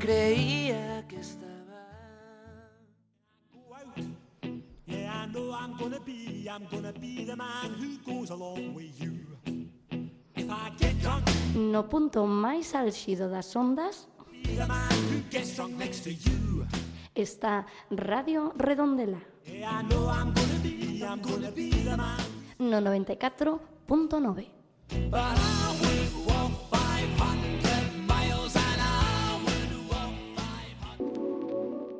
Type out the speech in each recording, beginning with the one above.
creía que estaba. Yeah, I know I'm gonna be the man who goes along with you. If I get drunk, no punto máis álxido das ondas, be the man who gets drunk next to you. Está Radio Redondela. Yeah, I know I'm gonna be the man. No 94.9. But I would walk 500 miles and I would walk 500.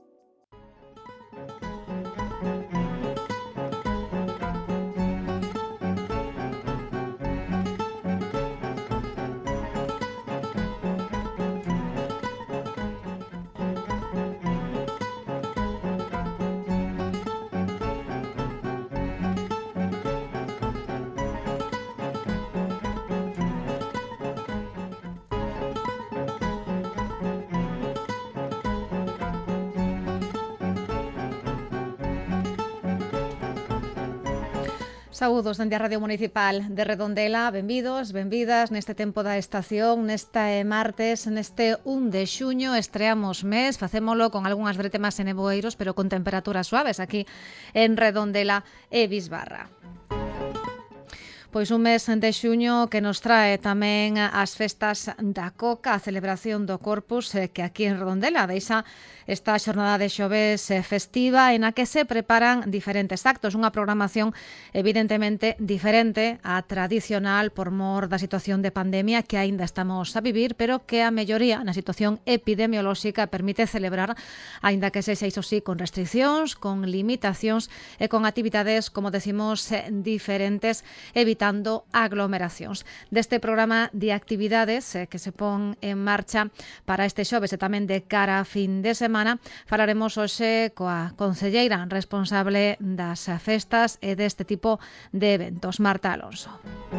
Saúdos dende a Radio Municipal de Redondela, benvidos, benvidas neste tempo da estación, neste martes, neste 1 de xuño, estreamos mes, facémolo con algunhas bretemas e nevoeiros, pero con temperaturas suaves aquí en Redondela e Bisbarra. Pois un mes de xuño que nos trae tamén as festas da Coca, a celebración do Corpus, que aquí en Redondela deixa esta xornada de xoves festiva en a que se preparan diferentes actos, unha programación evidentemente diferente á tradicional por mor da situación de pandemia que aínda estamos a vivir, pero que a melloría na situación epidemiolóxica permite celebrar, aínda que sexa iso sí, con restriccións, con limitacións e con actividades, como decimos, diferentes, evitando aglomeracións. Deste programa de actividades que se pon en marcha para este xoves e tamén de cara a fin de semana, falaremos hoxe coa concelleira responsable das festas e deste tipo de eventos, Marta Alonso.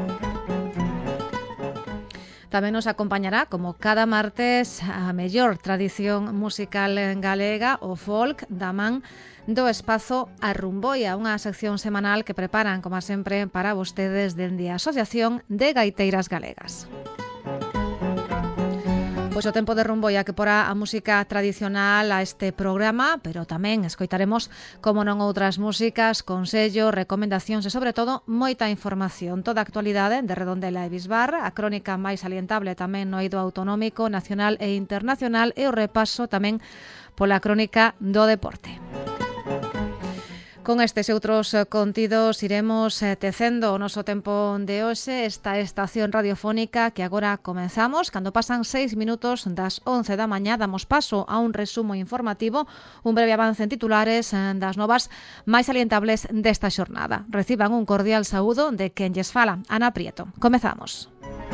Tamén nos acompañará, como cada martes, a mellor tradición musical galega, o folk, da man do espazo A Rumboia, unha sección semanal que preparan, como sempre, para vostedes dende a Asociación de Gaiteiras Galegas. Pois o tempo de Rumboia que porá a música tradicional a este programa, pero tamén escoitaremos, como non, outras músicas, consellos, recomendacións e, sobre todo, moita información. Toda a actualidade de Redondela e Bisbarra, a crónica máis salientable tamén no eido autonómico, nacional e internacional e o repaso tamén pola crónica do deporte. Con estes e outros contidos iremos tecendo o noso tempo de hoxe, esta estación radiofónica que agora comenzamos. Cando pasan 6 minutos das 11 da mañá, damos paso a un resumo informativo, un breve avance en titulares das novas máis salientables desta xornada. Reciban un cordial saúdo de quen lles fala, Ana Prieto. Comezamos.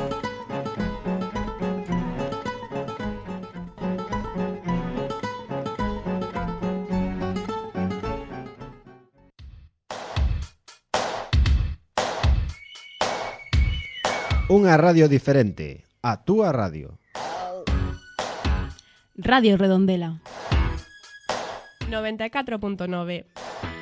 Unha radio diferente, a túa radio. Radio Redondela 94.9.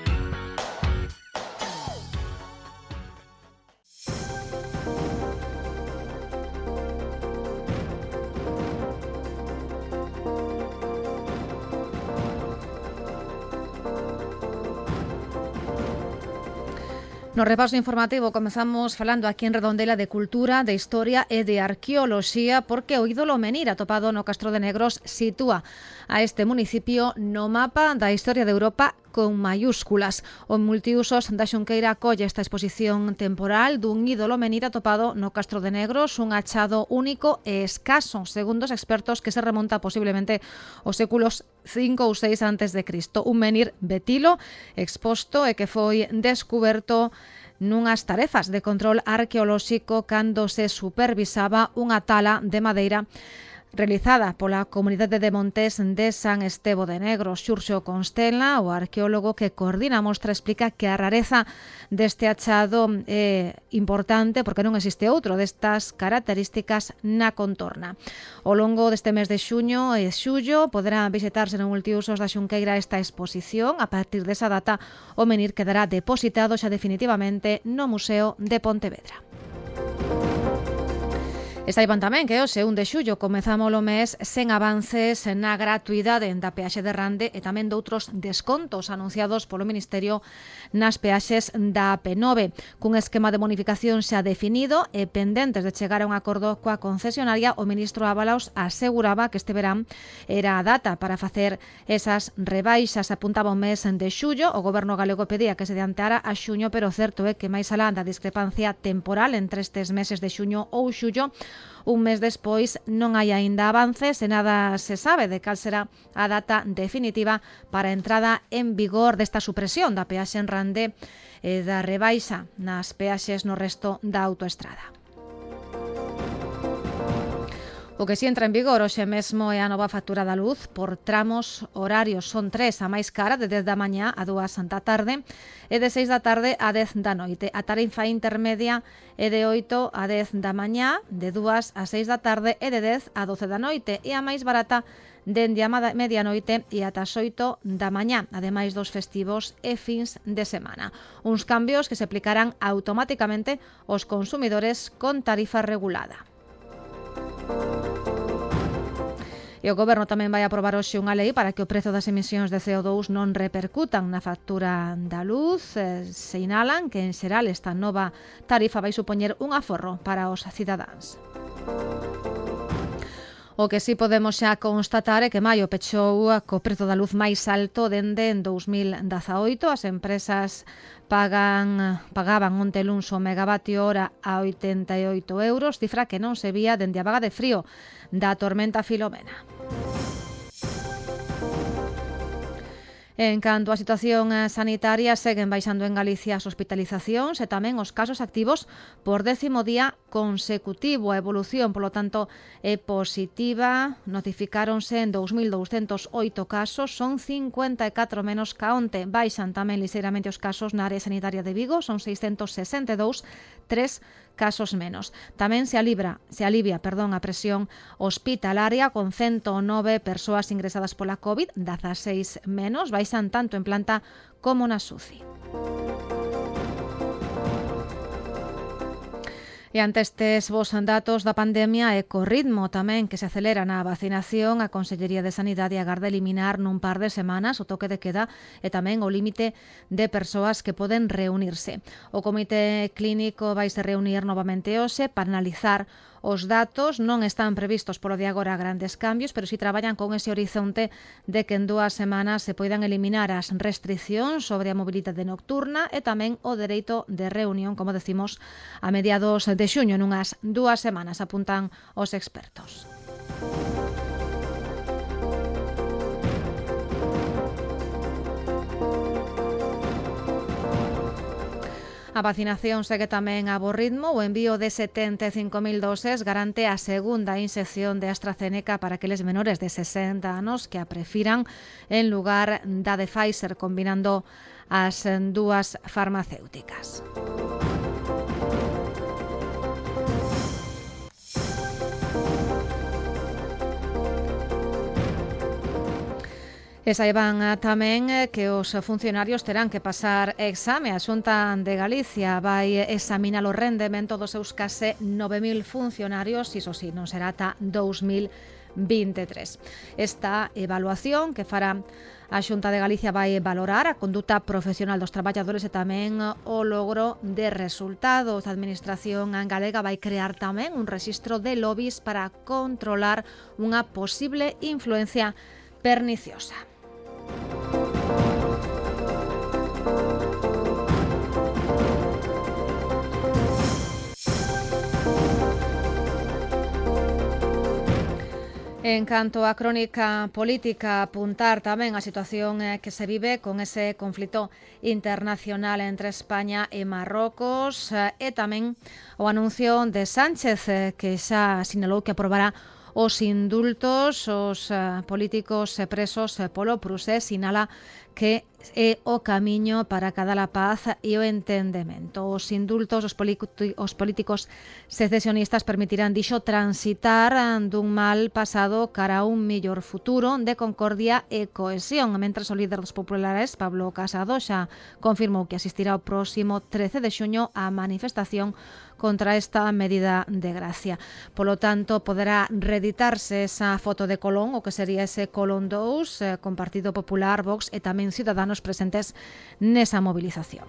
No repaso informativo comezamos falando aquí en Redondela de cultura, de historia e de arqueoloxía, porque o ídolo menir atopado no Castro de Negros sitúa a este municipio no mapa da historia de Europa con mayúsculas. O multiusos da Xunqueira acolle esta exposición temporal dun ídolo menir atopado no Castro de Negros, un achado único e escaso, segundo os expertos, que se remonta posiblemente aos séculos 5 ou 6 antes de Cristo. Un menir betilo exposto e que foi descuberto nunhas tarefas de control arqueolóxico cando se supervisaba unha tala de madeira realizada pola comunidade de Montés de San Estevo de Negros. Xurxo Constela, o arqueólogo que coordina a mostra, explica que a rareza deste achado é importante porque non existe outro destas características na contorna. Ao longo deste mes de xuño e xullo poderá visitarse no multiusos da Xunqueira esta exposición. A partir desa data, o menir quedará depositado xa definitivamente no Museo de Pontevedra. E saiban tamén que hoxe, 1 de xullo, comezamos o mes sen avances na gratuidade da peaxe de Rande e tamén doutros descontos anunciados polo Ministerio nas peaxes da AP9, cun esquema de bonificación xa definido e pendentes de chegar a un acordo coa concesionaria. O ministro Ábalos aseguraba que este verán era a data para facer esas rebaixas. Apuntaba o mes de xullo, o goberno galego pedía que se adiantara a xuño, pero o certo é que máis alá da discrepancia temporal entre estes meses de xuño ou xullo, un mes despois non hai aínda avances e nada se sabe de cal será a data definitiva para a entrada en vigor desta supresión da peaxe en Rande e da rebaixa nas peaxes no resto da autoestrada. O que si entra en vigor hoxe mesmo é a nova factura da luz por tramos horarios. Son 3, a máis cara, de 10 da mañá a 2 da tarde e de 6 da tarde a 10 da noite. A tarifa intermedia é de 8 a 10 da mañá, de 2 a 6 da tarde e de 10 a 12 da noite. E a máis barata dende a medianoite e ata as 8 da mañá, ademais dos festivos e fins de semana. Uns cambios que se aplicarán automáticamente aos consumidores con tarifa regulada. E o Goberno tamén vai aprobar hoxe unha lei para que o prezo das emisións de CO2 non repercutan na factura da luz. Sinalan que, en xeral, esta nova tarifa vai supoñer un aforro para os cidadáns. O que sí podemos xa constatar é que maio pechou co prezo da luz máis alto dende en 2018. As empresas pagaban onte luns o megavatio hora a 88 euros, cifra que non se vía dende a vaga de frío da tormenta Filomena. En canto á situación sanitaria, seguen baixando en Galicia as hospitalizacións e tamén os casos activos por 10º día consecutivo. A evolución, polo tanto, é positiva. Notificáronse en 2.208 casos, son 54 menos ca onte. Baixan tamén lixeiramente os casos na área sanitaria de Vigo, son 662, 3 casos menos. Tamén se alivia a presión hospitalaria con 109 persoas ingresadas pola COVID, 16 menos, baixan tanto en planta como na SUCI. E ante estes bos datos da pandemia e co ritmo tamén que se acelera na vacinación, a Consellería de Sanidade agarda eliminar nun par de semanas o toque de queda e tamén o límite de persoas que poden reunirse. O Comité Clínico vai se reunir novamente hoxe para analizar os datos. Non están previstos polo de agora grandes cambios, pero si traballan con ese horizonte de que en 2 semanas se poidan eliminar as restriccións sobre a mobilidade nocturna e tamén o dereito de reunión, como decimos, a mediados de xuño, nunhas 2 semanas, apuntan os expertos. A vacinación segue tamén a bo ritmo. O envío de 75.000 doses garante a segunda inxección de AstraZeneca para aqueles menores de 60 anos que a prefiran en lugar da de Pfizer, combinando as dúas farmacéuticas. E saiban tamén que os funcionarios terán que pasar exame. A Xunta de Galicia vai examinar o rendemento dos seus case 9.000 funcionarios, iso sí, non será ata 2023. Esta evaluación que fará a Xunta de Galicia vai valorar a conduta profesional dos traballadores e tamén o logro de resultados. A Administración galega vai crear tamén un rexistro de lobbies para controlar unha posible influencia perniciosa. En canto á crónica política, apuntar tamén a situación que se vive con ese conflito internacional entre España e Marrocos e tamén o anuncio de Sánchez que xa sinalou que aprobará os indultos, os políticos presos polo procés, sinala que é o camiño para acadar a paz e o entendemento. Os indultos, os políticos secesionistas permitirán, dixo, transitar dun mal pasado cara a un mellor futuro de concordia e cohesión, mentras o líder dos populares, Pablo Casado, xa confirmou que asistirá o próximo 13 de xuño á manifestación contra esta medida de gracia. Polo tanto, poderá reeditarse esa foto de Colón, o que sería ese Colón 2, con Partido Popular, Vox e tamén Ciudadanos presentes nesa movilización.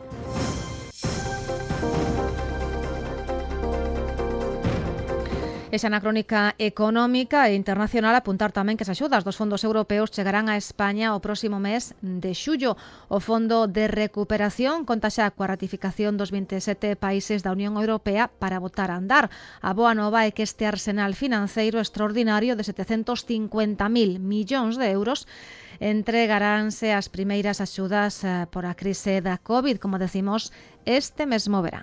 E xa na crónica económica e internacional apuntar tamén que as axudas dos fondos europeos chegarán a España o próximo mes de xullo. O Fondo de Recuperación conta xa coa ratificación dos 27 países da Unión Europea para botar a andar. A boa nova é que este arsenal financeiro extraordinario de 750.000 millóns de euros entregaránse as primeiras axudas por a crise da COVID, como decimos, este mesmo verán.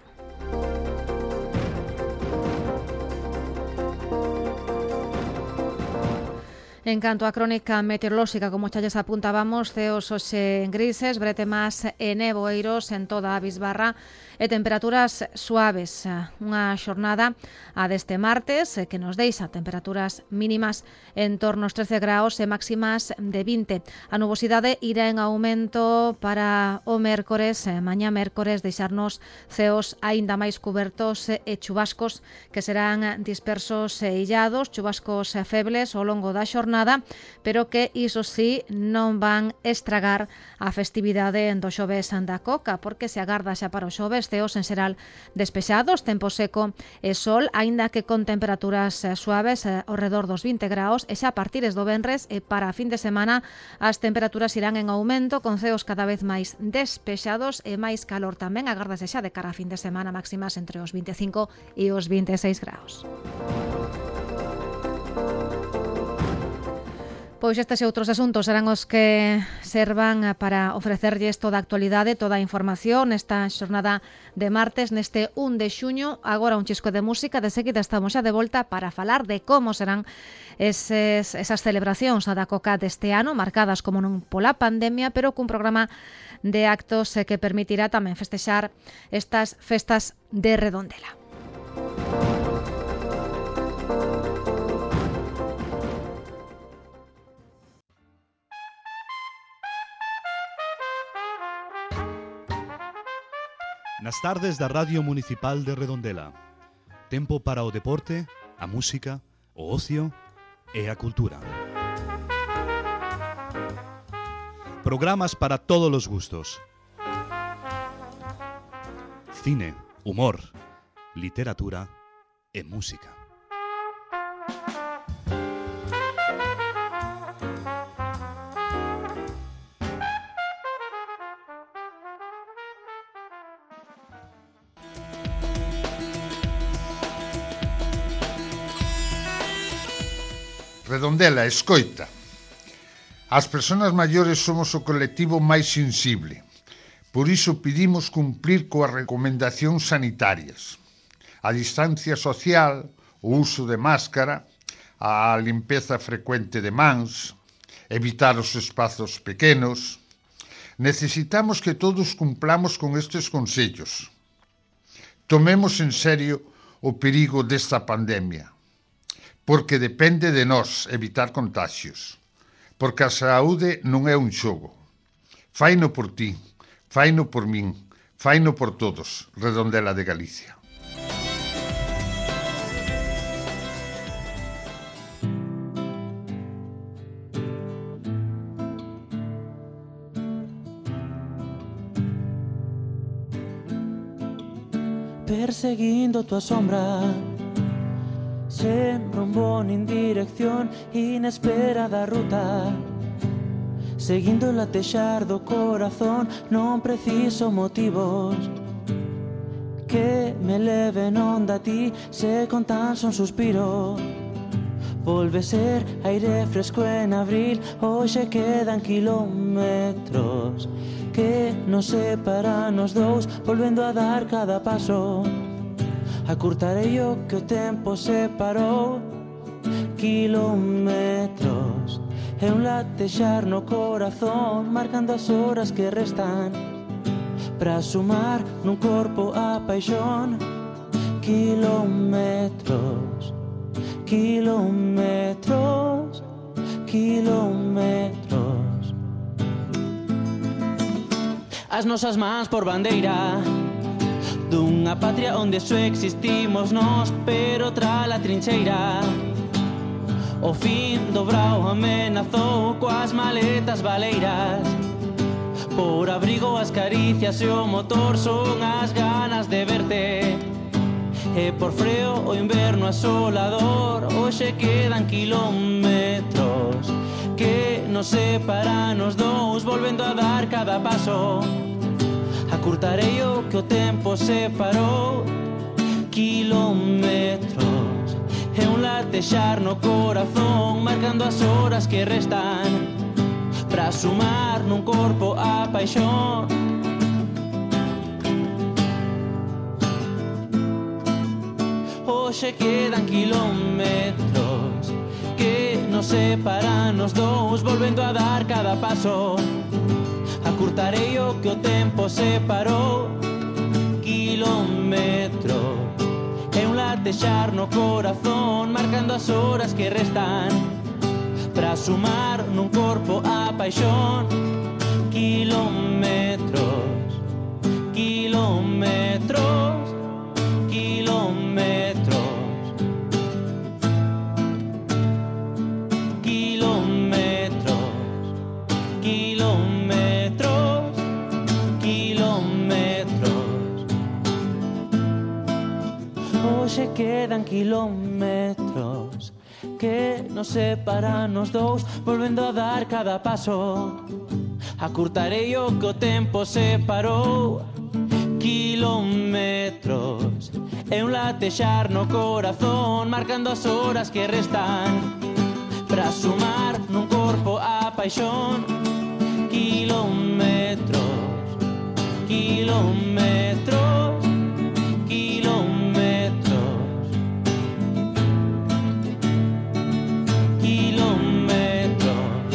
En canto á crónica meteorolóxica, como xa lles apuntábamos, ceos hoxe grises, bretemas e neboeiros en toda a bisbarra e temperaturas suaves. Unha xornada a deste martes que nos deixa temperaturas mínimas en torno aos 13 graus e máximas de 20. A nubosidade irá en aumento para o mércores, mañá mércores, deixarnos ceos aínda máis cubertos e chubascos que serán dispersos e illados, chubascos febles ao longo da xornada, pero que, iso sí, non van estragar a festividade do xoves da Coca, porque se agarda xa para o xoves ceos en xeral despexados, tempo seco e sol, aínda que con temperaturas suaves ao redor dos 20 graus, e xa a partires do venres e para a fin de semana as temperaturas irán en aumento, con ceos cada vez máis despexados e máis calor tamén agárdase xa de cara a fin de semana, máximas entre os 25 e os 26 graus. Pois estes e outros asuntos serán os que servan para ofrecerlles toda a actualidade, toda a información nesta xornada de martes, neste 1 de xuño. Agora un chisco de música, de seguida estamos xa de volta para falar de como serán esas celebracións da Coca deste ano, marcadas como non pola pandemia, pero cun programa de actos que permitirá tamén festexar estas festas de Redondela. Nas tardes da Radio Municipal de Redondela. Tempo para o deporte, a música, o ocio e a cultura. Programas para todos os gustos. Cine, humor, literatura e música. Redondela, escoita. As persoas maiores somos o colectivo máis sensible. Por iso pedimos cumplir coas recomendacións sanitarias. A distancia social, o uso de máscara, a limpeza frecuente de mans, evitar os espazos pequenos. Necesitamos que todos cumplamos con estes consellos. Tomemos en serio o perigo desta pandemia. Porque depende de nós evitar contagios. Porque a saúde non é un xogo. Faino por ti, faino por min, faino por todos. Redondela de Galicia. Perseguindo tua sombra, sen rumbo nin dirección, inesperada ruta, seguindo o latexar do corazón. Non preciso motivos que me leven onda a ti, se con tan son suspiro. Volve ser aire fresco en abril, hoxe quedan kilómetros que nos separan os dous, volvendo a dar cada paso. Acurtarei o que o tempo separou, kilómetros É un latexar no corazón, marcando as horas que restan, para sumar nun corpo a paixón. Kilómetros, kilómetros, kilómetros. As nosas mans por bandeira dunha patria onde só existimos nós, pero tra la trincheira o fin do brao amenazou coas maletas baleiras. Por abrigo as caricias e o motor son as ganas de verte, e por freo o inverno asolador. Hoxe quedan kilómetros que nos separan os dous, volvendo a dar cada paso. Acurtarei o que o tempo separou. Kilómetros é un latexar no corazón, marcando as horas que restan, para sumar nun corpo a paixón. Hoxe quedan kilómetros que nos separan os dous, volvendo a dar cada paso. Acurtarei o que o tempo separou. Kilómetros é un latexar no corazón, marcando as horas que restan, para sumar nun corpo a paixón. Kilómetros, kilómetros, kilómetros, kilómetros, kilómetros, kilómetros. Hoxe quedan kilómetros que nos separan os dous, volvendo a dar cada paso. Acurtarei o que o tempo separou. Kilómetros é un latexar no corazón, marcando as horas que restan, para sumar nun corpo a paixón. Kilómetros, kilómetros, kilómetros, kilómetros,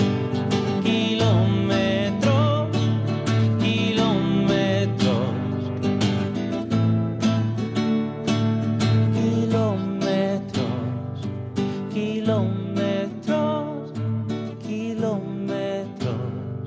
kilómetros, kilómetros, kilómetros, kilómetros, kilómetros.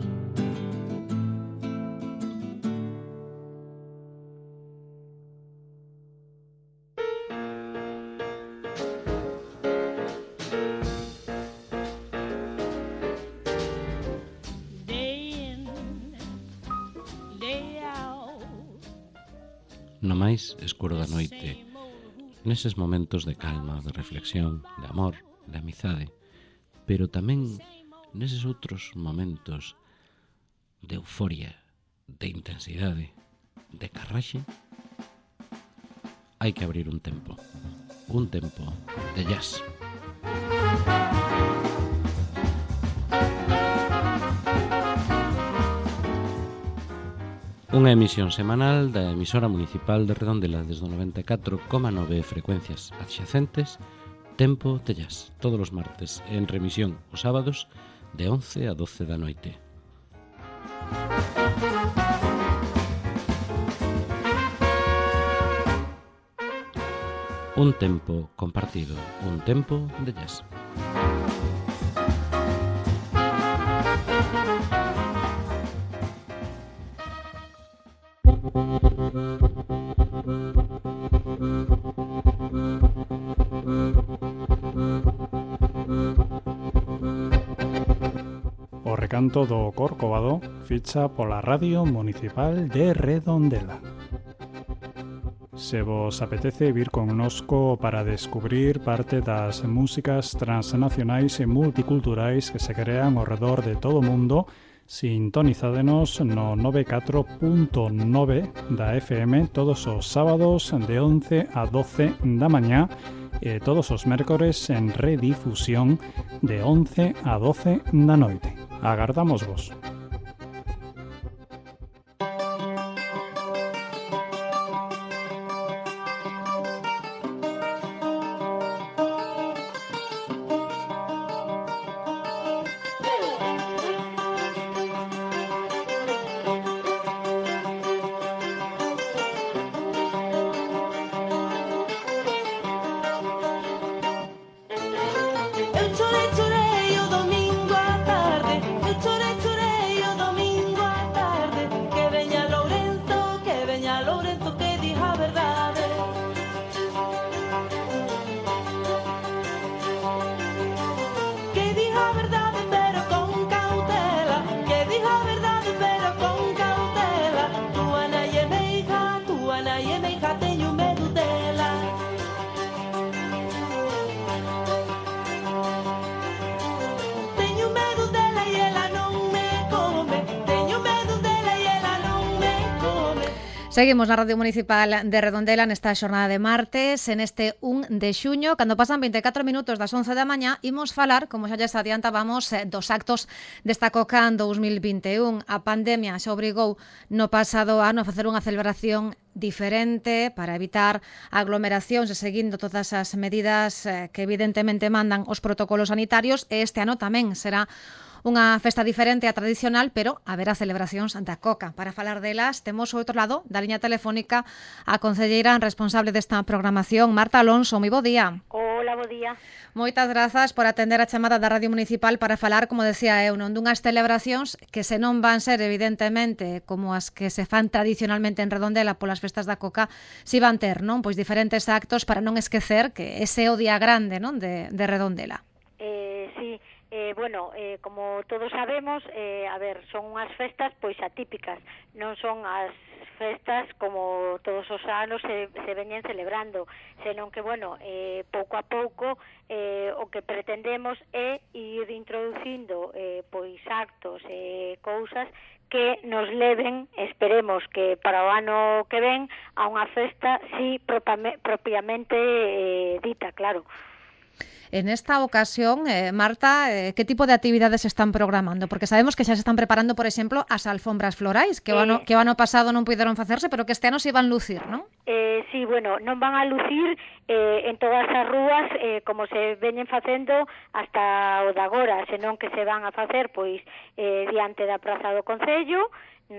No máis escuro da noite, neses momentos de calma, de reflexión, de amor, de amizade, pero tamén neses outros momentos de euforia, de intensidade, de carraxe, hai que abrir un tempo de jazz. Unha emisión semanal da emisora municipal de Redondela desde o 94,9 frecuencias adxacentes, Tempo de Jazz, todos os martes, en remisión os sábados de 11 a 12 da noite. Un tempo compartido, un tempo de jazz. O recanto do Corcovado ficha pola Radio Municipal de Redondela. Se vos apetece vir connosco para descubrir parte das músicas transnacionais e multiculturais que se crean ao redor de todo o mundo, sintonizádenos no 94.9 da FM todos os sábados de 11 a 12 da mañá e todos os mércores en redifusión de 11 a 12 da noite. Agardamos vos. chorei, chorei o domingo á tarde, eu chorei, chorei o domingo á tarde, que veña Lourenzo, que diga a verdade. Que diga a verdade, pero con cautela, que diga a verdade, pero con cautela. Túa nai é meiga, teño medo dela. Teño medo dela e ela non me come, teño medo dela e ela non me come. Seguimos na Radio Municipal de Redondela nesta xornada de martes, en este 1 de xuño, cando pasan 24 minutos das 11 da mañá, imos falar, como xa lles adiantábamos, dos actos desta Coca en 2021. A pandemia xa obrigou no pasado ano a facer unha celebración diferente para evitar aglomeracións e seguindo todas as medidas que evidentemente mandan os protocolos sanitarios, e este ano tamén será unha festa diferente á tradicional, pero haberá celebracións da Coca. Para falar delas, temos ao outro lado da liña telefónica a concelleira responsable desta programación, Marta Alonso. Moi bo día. Hola, bo día. Moitas grazas por atender a chamada da Radio Municipal para falar, como decía eu, non dunhas celebracións que se non van ser, evidentemente, como as que se fan tradicionalmente en Redondela polas festas da Coca, si van ter, non? Pois diferentes actos para non esquecer que ese é o día grande, non, de Redondela. Sí. Como todos sabemos, son unhas festas pois atípicas, non son as festas como todos os anos se veñen celebrando, senón que, pouco a pouco o que pretendemos é ir introducindo pois actos e cousas que nos leven, esperemos que para o ano que ven, a unha festa, sí, propiamente dita, claro. En esta ocasión, Marta, ¿qué tipo de actividades se están programando? Porque sabemos que xa se están preparando, por exemplo, as alfombras florais, que o ano pasado non puideron facerse, pero que este ano se van lucir, non? Sí, non van a lucir en todas as rúas como se veñen facendo hasta o de agora, senón que se van a facer pois diante da Praza do Concello,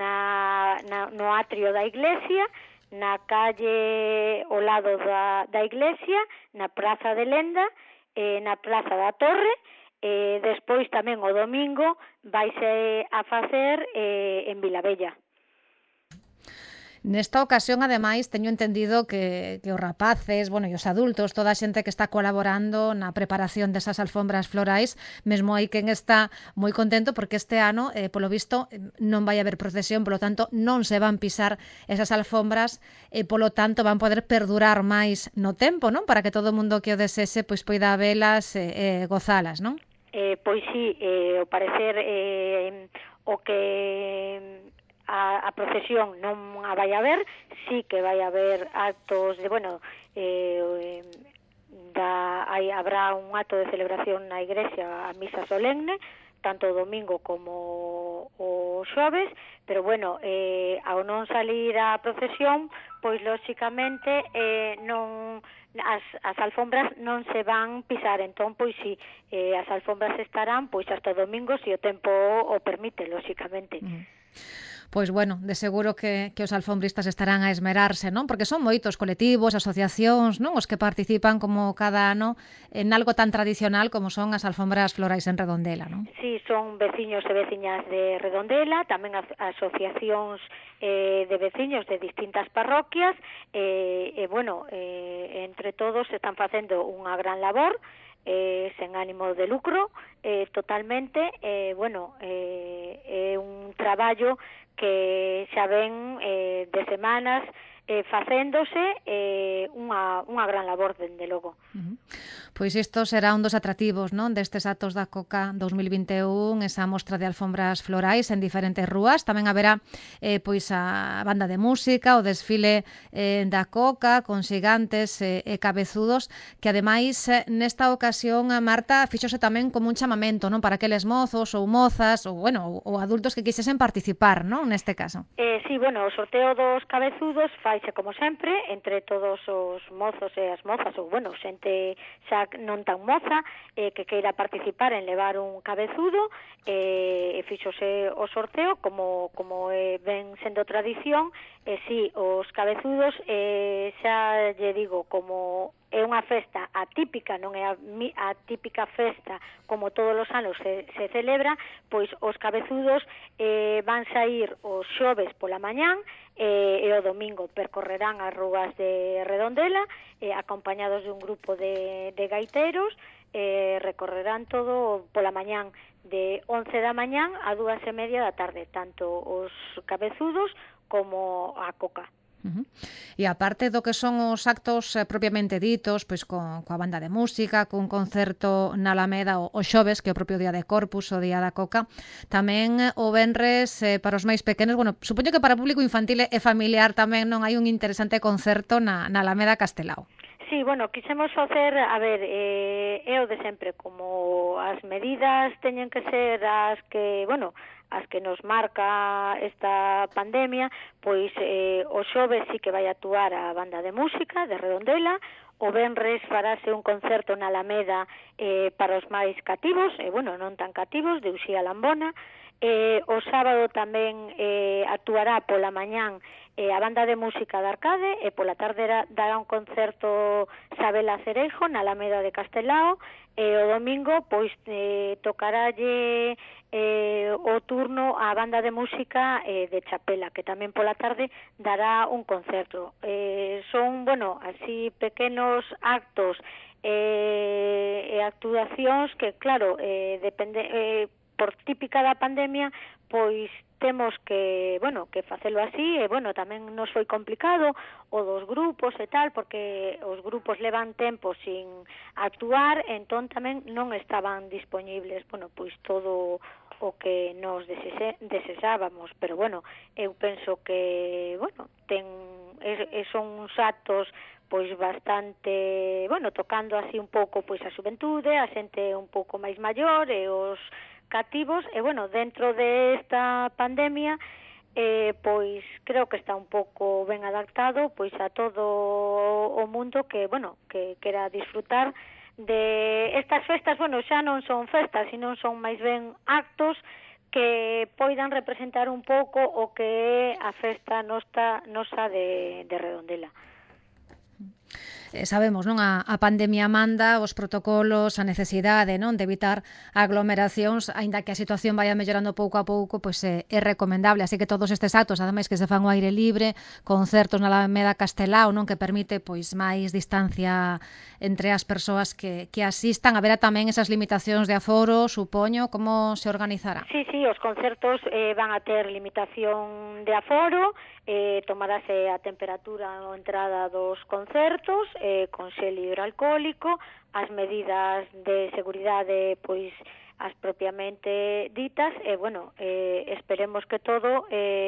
no atrio da iglesia, na calle ao lado da iglesia, na Praza de Lenda, na Praza da Torre, despois tamén o domingo vaise a facer en Vilabella. Nesta ocasión, ademais, teño entendido que os rapaces, e os adultos, toda a xente que está colaborando na preparación desas alfombras florais, mesmo hai quen está moi contento porque este ano, polo visto, non vai haber procesión, polo tanto, non se van pisar esas alfombras e, polo tanto, van poder perdurar máis no tempo, non? Para que todo o mundo que o desexe pois poida velas e gozalas, non? Pois sí, ao parecer o que a procesión non a vai haber, sí que vai haber actos de, habrá un acto de celebración na igrexa, a misa solemne, tanto o domingo como o xoves, pero ao non salir a procesión, pois lóxicamente as alfombras non se van pisar, entón pois si as alfombras estarán pois hasta o domingo se o tempo o permite, lóxicamente. Pois de seguro que os alfombristas estarán a esmerarse, non? Porque son moitos colectivos, asociacións, non? Os que participan como cada ano en algo tan tradicional como son as alfombras florais en Redondela, non? Sí, son veciños e veciñas de Redondela, tamén asociacións de veciños de distintas parroquias, entre todos están facendo unha gran labor, sen ánimo de lucro, totalmente, é un traballo que xa ven de semanas facéndose unha gran labor, dende logo. Pois isto será un dos atractivos, non, destes actos da Coca 2021, esa mostra de alfombras florais en diferentes rúas. Tamén haberá pois a banda de música, o desfile da Coca con xigantes e cabezudos, que ademais nesta ocasión, Marta, fixose tamén como un chamamento, non, para aqueles mozos ou mozas ou adultos que quixesen participar, non, neste caso. Sí, o sorteo dos cabezudos faise como sempre entre todos os mozos e as mozas, ou xente xa non tan moza que queira participar en levar un cabezudo, e fixose o sorteo como ven sendo tradición, e si, os cabezudos xa lle digo, como é unha festa atípica, non é a típica festa como todos os anos se celebra, pois os cabezudos van saír os xoves pola mañán e o domingo percorrerán as ruas de Redondela acompañados dun grupo de gaiteros, recorrerán todo pola mañán de 11 da mañán a 2:30 da tarde, tanto os cabezudos como a coca. E aparte do que son os actos propiamente ditos, pois coa banda de música, cun concerto na Alameda o xoves, que é o propio día de Corpus, o día da Coca, tamén o venres para os máis pequenos, bueno, supoño que para o público infantil e familiar tamén non hai un interesante concerto na Alameda Castelao. Sí, bueno, quixemos facer, a ver, é o de sempre, como as medidas teñen que ser as que, bueno, as que nos marca esta pandemia, pois o xoves sí que vai actuar a banda de música de Redondela, o venres farase un concerto na Alameda para os máis cativos, bueno, non tan cativos, de Uxía Lambona, o sábado tamén actuará pola mañán a banda de música de Arcade e pola tarde dará un concerto Sabela Cereijo na Alameda de Castelao e o domingo pois tocaralle o turno á banda de música de Chapela, que tamén pola tarde dará un concerto. Son, bueno, así pequenos actos e actuacións que, claro, depende por típica da pandemia, pois temos que, bueno, que facelo así, e, bueno, tamén nos foi complicado o dos grupos e tal, porque os grupos levan tempo sin actuar, entón tamén non estaban dispoñibles, bueno, pois todo o que nos desexábamos, pero, bueno, eu penso que, bueno, son uns actos pois bastante, bueno, tocando así un pouco pois a xuventude, a xente un pouco máis maior e os cativos, e, bueno, dentro de esta pandemia pois creo que está un pouco ben adaptado pois a todo o mundo que, bueno, que quera disfrutar de estas festas. Bueno, xa non son festas, sino son máis ben actos que poidan representar un pouco o que é a festa nosa de Redondela. Sabemos, non, a pandemia manda os protocolos, a necesidade, non, de evitar aglomeracións, aínda que a situación vaya mellorando pouco a pouco, pois é recomendable, así que todos estes actos, ademais que se fan ao aire libre, concertos na Alameda Castelao, non, que permite pois máis distancia entre as persoas que asistan, haberá tamén esas limitacións de aforo, supoño, como se organizará? Sí, os concertos van a ter limitación de aforo, tomarase a temperatura ou entrada dos concertos, con xel hidroalcohólico, as medidas de seguridade pois as propiamente ditas, e, bueno, esperemos que todo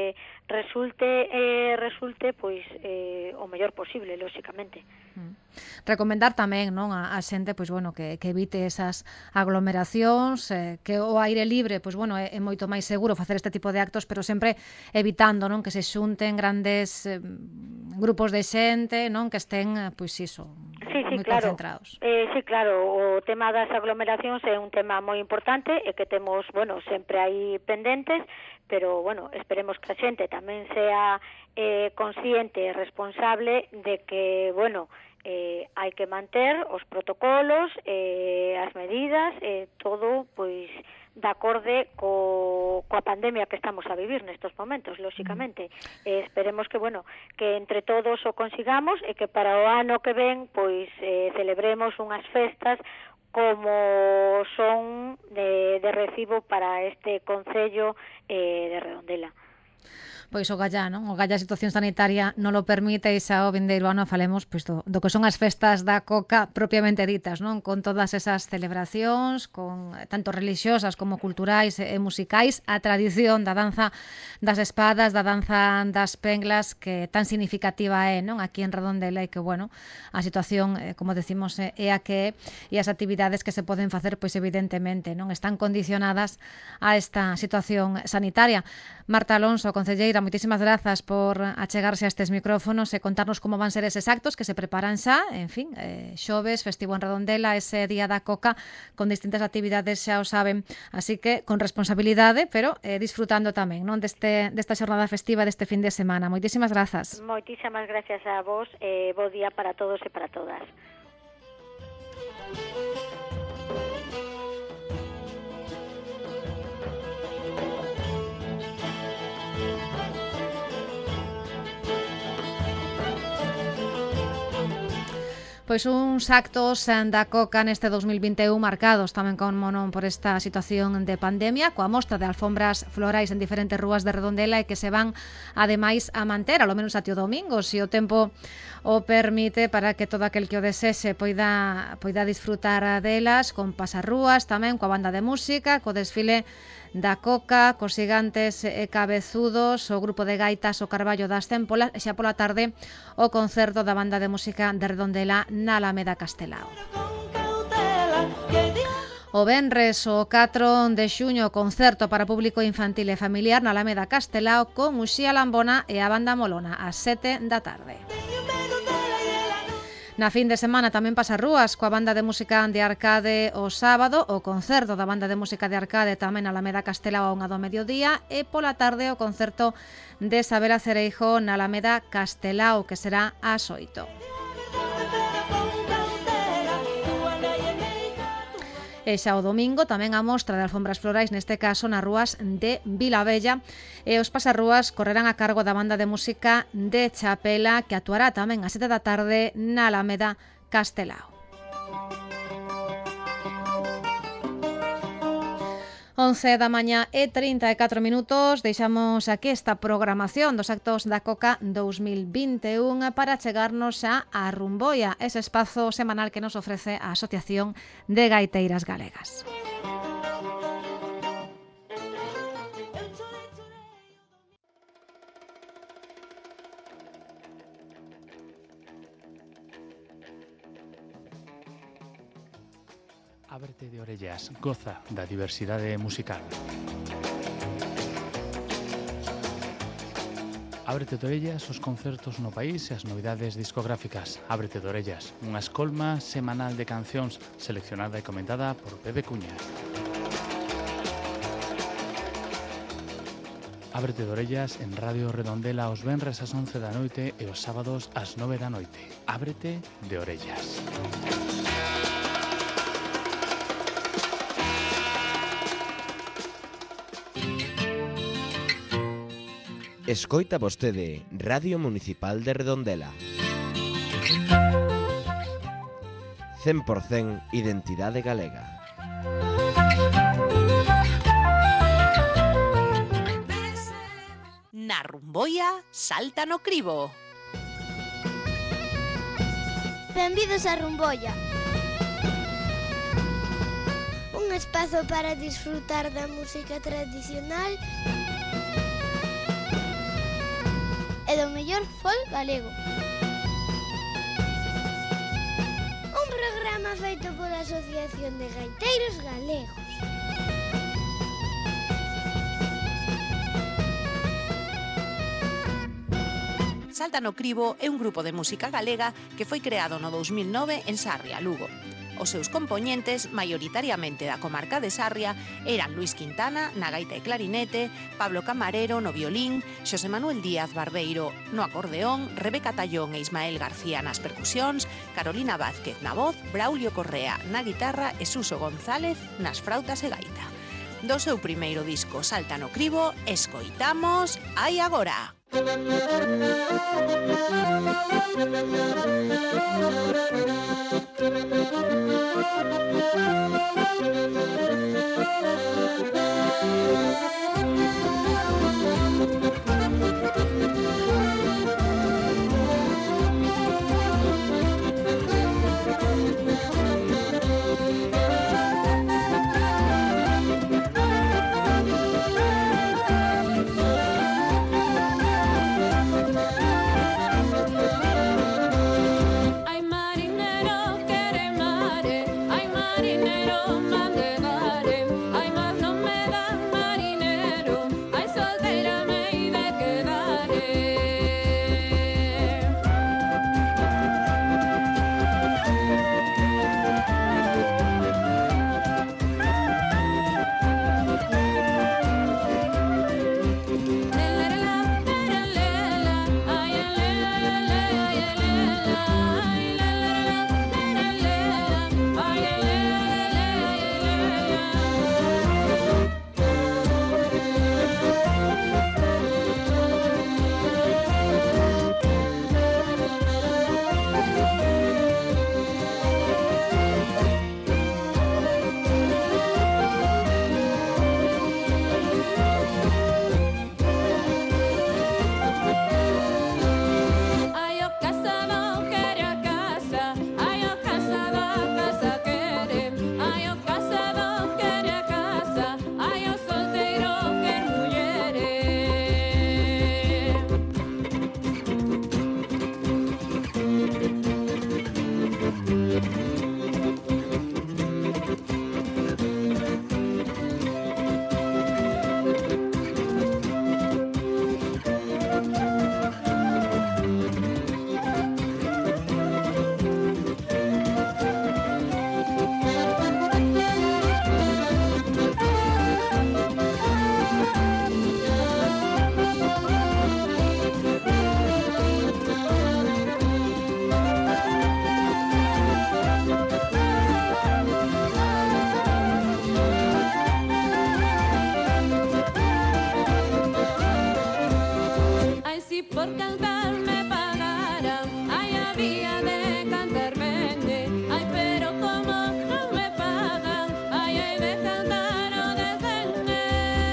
resulte pois o mellor posible, lóxicamente. Recomendar tamén, non, a xente, pois, bueno, que evite esas aglomeracións, que o aire libre, pois, bueno, é moito máis seguro facer este tipo de actos, pero sempre evitando, non, que se xunten grandes grupos de xente, non, que estén, pois, iso, moi concentrados. Sí, claro, o tema das aglomeracións é un tema moi importante e que temos, bueno, sempre aí pendentes, pero, bueno, esperemos que a xente tamén sea consciente e responsable de que, bueno, hai que manter os protocolos, as medidas, todo, pois, de acorde coa pandemia que estamos a vivir nestes momentos, lóxicamente. Esperemos que, bueno, que entre todos o consigamos e que para o ano que ven, pois, celebremos unhas festas como son de recibo para este concello de Redondela. Pois o gallá, non? O gallá a situación sanitaria non lo permite e xa o vindeiro ano falemos pois do que son as festas da Coca propiamente ditas, non? Con todas esas celebracións, con tanto religiosas como culturais e musicais, a tradición da danza das espadas, da danza das penglas, que tan significativa é, non? Aquí en Redondela, e que, bueno, a situación, como decimos, é a que é, e as actividades que se poden facer, pois evidentemente, non están condicionadas a esta situación sanitaria. Marta Alonso, concelleira, moitísimas grazas por achegarse a estes micrófonos e contarnos como van ser eses actos que se preparan xa, en fin, xoves, festivo en Redondela, ese día da Coca, con distintas actividades, xa o saben, así que con responsabilidade, pero disfrutando tamén, non, desta xornada festiva deste fin de semana. Moitísimas grazas. Moitísimas gracias a vos e bo día para todos e para todas. Pois uns actos da Coca neste 2021 marcados tamén como non por esta situación de pandemia, coa mostra de alfombras florais en diferentes rúas de Redondela e que se van ademais a manter, alo menos até o domingo, se o tempo o permite, para que todo aquel que o desexe poida disfrutar delas, con pasarrúas tamén, coa banda de música, co desfile da Coca, cos Gigantes e Cabezudos, o grupo de gaitas O Carballo das Témpolas e xa pola tarde o concerto da banda de música de Redondela na Alameda Castelao. O venres, o 4 de xuño, concerto para público infantil e familiar na Alameda Castelao con Uxía Lambona e a banda Molona ás 7 da tarde. Na fin de semana tamén pasarrúas coa banda de música de Arcade o sábado, o concerto da banda de música de Arcade tamén na Alameda Castelao a 1 do mediodía e pola tarde o concerto de Sabela Cereijo na Alameda Castelao, que será ás 8. E xa o domingo tamén a mostra de alfombras florais, neste caso nas rúas de Vilabella, e os pasarrúas correrán a cargo da banda de música de Chapela, que actuará tamén ás 7 da tarde na Alameda Castelao. 11 da mañá e 34 minutos, deixamos aquí esta programación dos actos da Coca 2021 para chegarnos a Rumboia, ese espazo semanal que nos ofrece a Asociación de Gaiteiras Galegas. Ábrete de orellas, goza da diversidade musical. Ábrete de orellas os concertos no país e as novidades discográficas. Ábrete de orellas, unha escolma semanal de cancións seleccionada e comentada por Pepe Cuña. Ábrete de orellas en Radio Redondela os venres ás 11 da noite e os sábados ás 9 da noite. Ábrete de orellas. Escoita vostede Radio Municipal de Redondela. 100% identidade galega. Na Rumboia, salta no cribo. Benvidos a Rumboia. Un espazo para disfrutar da música tradicional e do mellor folk galego. Un programa feito pola Asociación de Gaiteiros Galegos. Salta no cribo é un grupo de música galega que foi creado no 2009 en Sarria, Lugo. Os seus compoñentes, maioritariamente da comarca de Sarria, eran Luis Quintana na gaita e clarinete, Pablo Camarero no violín, Xosé Manuel Díaz Barbeiro no acordeón, Rebeca Tallón e Ismael García nas percusións, Carolina Vázquez na voz, Braulio Correa na guitarra e Suso González nas frautas e gaita. Do seu primeiro disco Salta no cribo, escoitamos Ai Agora. Marinero, mande dale, ay más no me da marinero. por cantar me pagaran. Ay, había de cantarme, ay, pero como no me pagan, ay, hay de cantar o defender.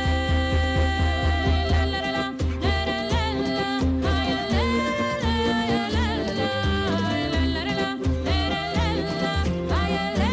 La la la la, la la la la, ay, la la la la, ay, la la la la, ay, la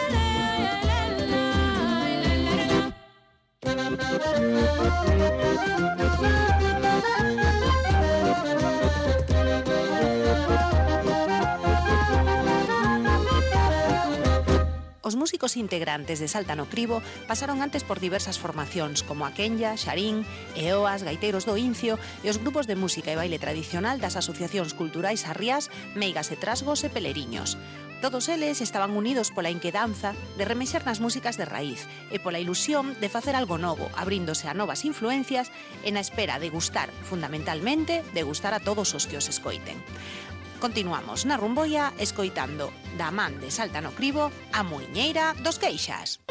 Os músicos integrantes de Salta no Cribo pasaron antes por diversas formacións como a Quenya, Xarín, Eoas, Gaiteiros do Incio e os grupos de música e baile tradicional das asociacións culturais Arriás, Meigas e Trasgos e Peleriños. Todos eles estaban unidos pola inquedanza de remexer nas músicas de raíz e pola ilusión de facer algo novo, abríndose a novas influencias e na espera de gustar, fundamentalmente, de gustar a todos os que os escoiten. Continuamos na Rumboia escoitando da man de Salta no Cribo a Muiñeira dos Queixas.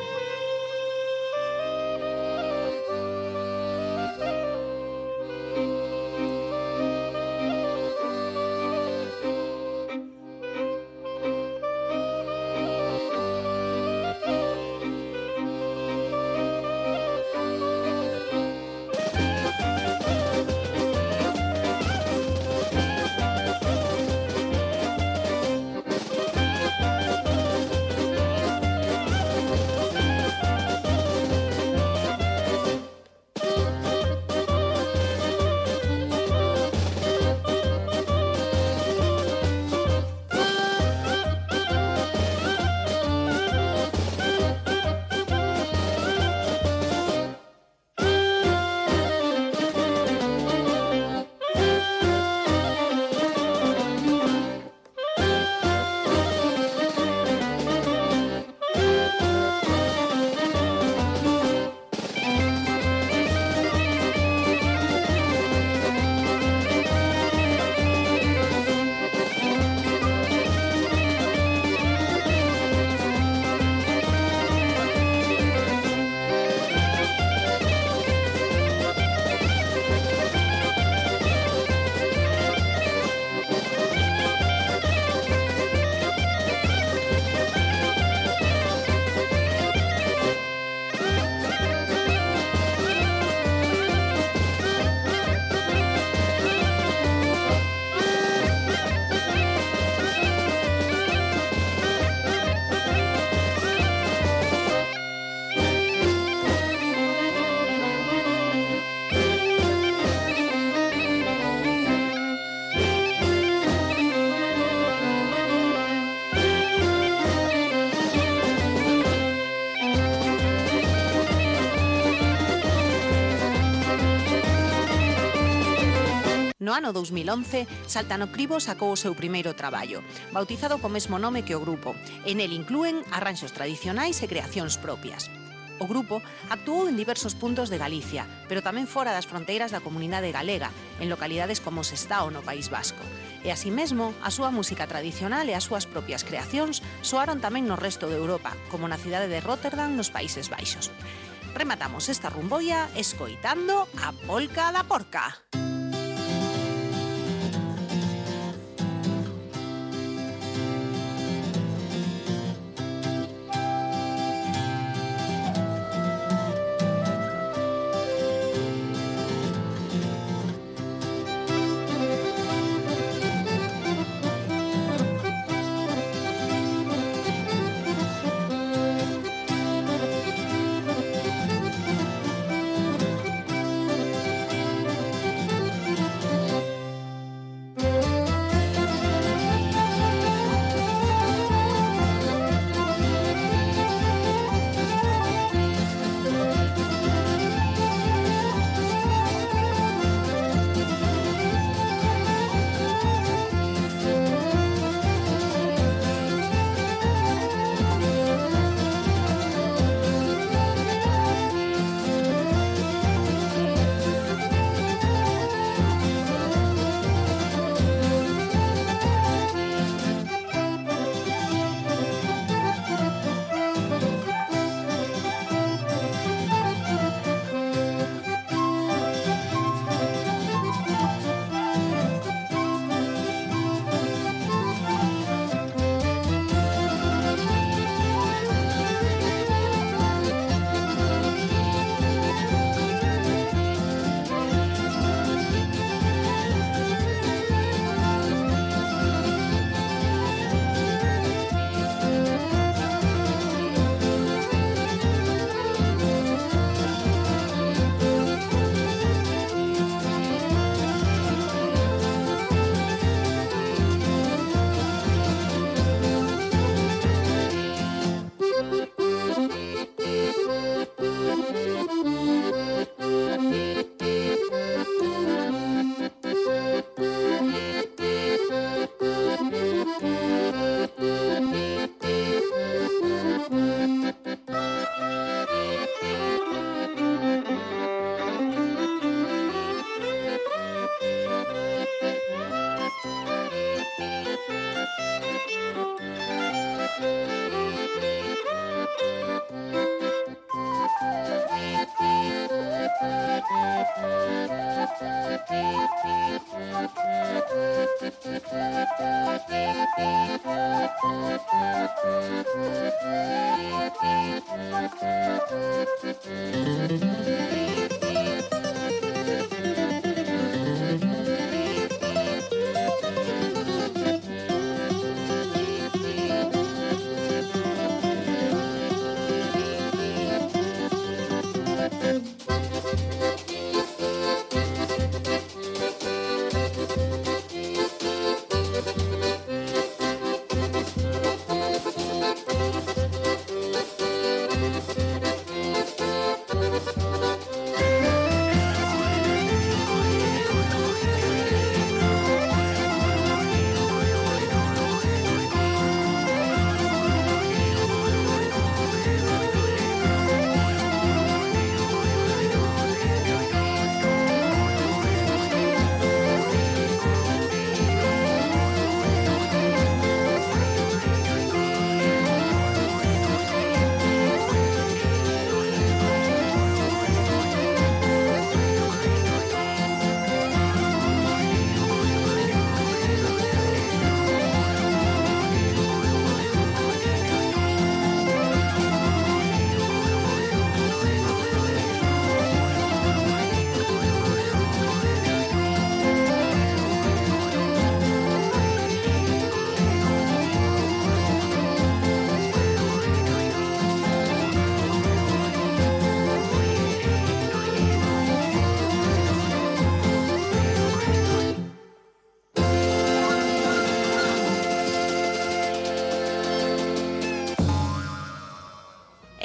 No ano 2011, Salta no Cribo sacou o seu primeiro traballo, bautizado co mesmo nome que o grupo, e nel inclúen arranxos tradicionais e creacións propias. O grupo actuou en diversos puntos de Galicia, pero tamén fora das fronteiras da comunidade galega, en localidades como Sestao no País Vasco. E así mesmo, a súa música tradicional e as súas propias creacións soaron tamén no resto de Europa, como na cidade de Rotterdam nos Países Baixos. Rematamos esta rumboia escoitando a Polca da Porca.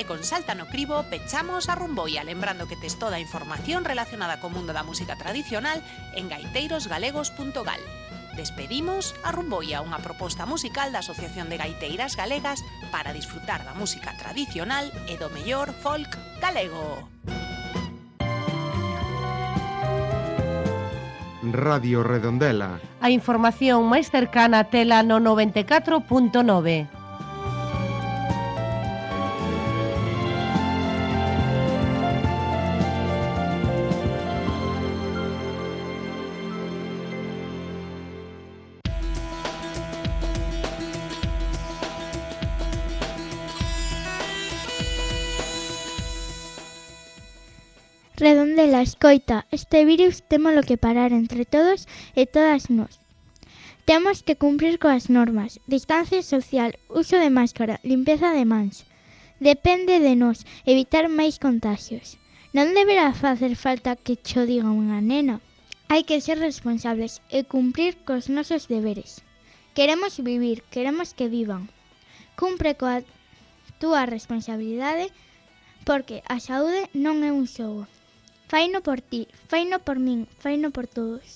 e con Salta no Cribo pechamos a Rumboia, lembrando que tes toda a información relacionada co mundo da música tradicional en gaiteirosgalegos.gal. Despedimos a Rumboia, unha proposta musical da Asociación de Gaiteiras Galegas para disfrutar da música tradicional e do mellor folk galego. Radio Redondela. A información máis cercana tela no 94.9. Redondela, escoita, este virus témolo que parar entre todos e todas nós. Temos que cumprir coas normas, distancia social, uso de máscara, limpeza de mans. Depende de nós evitar máis contagios. Non deberá facer falta que cho diga unha nena. Hai que ser responsables e cumprir cos nosos deberes. Queremos vivir, queremos que vivan. Cumpre coa túa responsabilidade porque a saúde non é un xogo. Faino por ti, faino por min, faino por todos.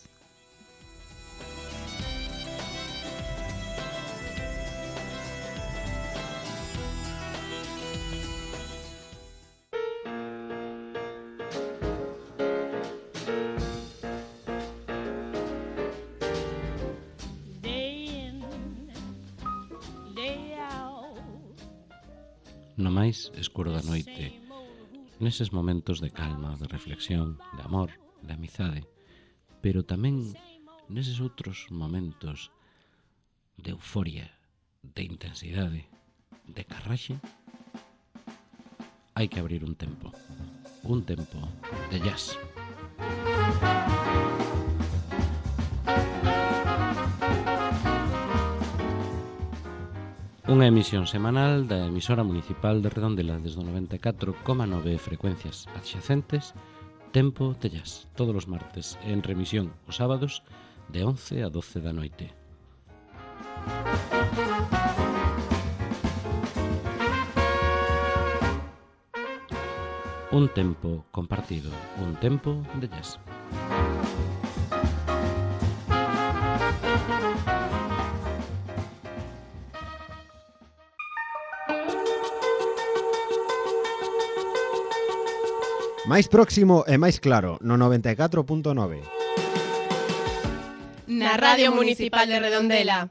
No máis escuro da noite, neses momentos de calma, de reflexión, de amor, de amizade, pero tamén neses outros momentos de euforia, de intensidade, de carraxe, hai que abrir un tempo de jazz. Unha emisión semanal da emisora municipal de Redondela desde o 94,9 frecuencias adxacentes, Tempo de Jazz, todos os martes, en remisión os sábados de 11 a 12 da noite. Un tempo compartido, un tempo de jazz. Máis próximo e máis claro, no 94.9. Na Radio Municipal de Redondela.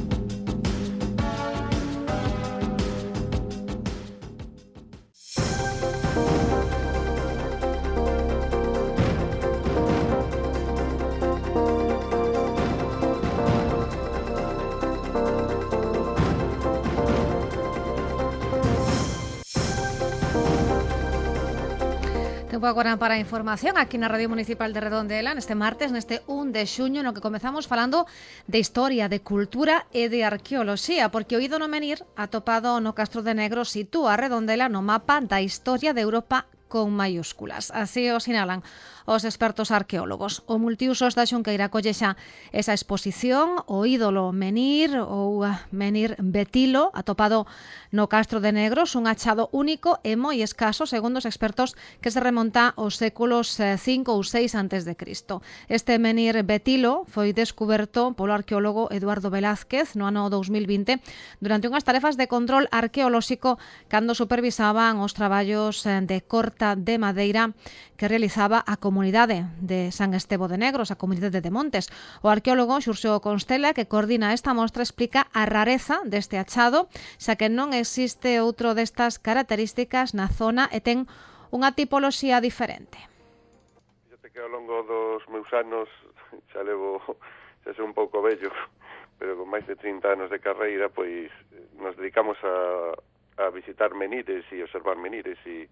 Tempo agora para a información aquí na Radio Municipal de Redondela neste martes, neste 1 de xuño, no que comezamos falando de historia, de cultura e de arqueoloxía, porque o Ido no Menir, atopado no Castro de Negro, sitúa a Redondela no mapa da historia de Europa con mayúsculas. Así o sinalan os expertos arqueólogos. O multiusos da Xunqueira colle xa esa exposición, o ídolo Menir ou Menir Betilo, atopado no Castro de Negros, un achado único e moi escaso, segundo os expertos, que se remonta aos séculos 5 ou 6 antes de Cristo. Este Menir Betilo foi descuberto polo arqueólogo Eduardo Velázquez no ano 2020 durante unhas tarefas de control arqueolóxico cando supervisaban os traballos de corta de madeira que realizaba a comunidade de San Estevo de Negros, a comunidade de Montes. O arqueólogo Xurxo Constela, que coordina esta mostra, explica a rareza deste achado, xa que non existe outro destas características na zona e ten unha tipoloxía diferente. Fíjate que ao longo dos meus anos xa sei un pouco vello, pero con máis de 30 anos de carreira, pois nos dedicamos a visitar menires e observar menires e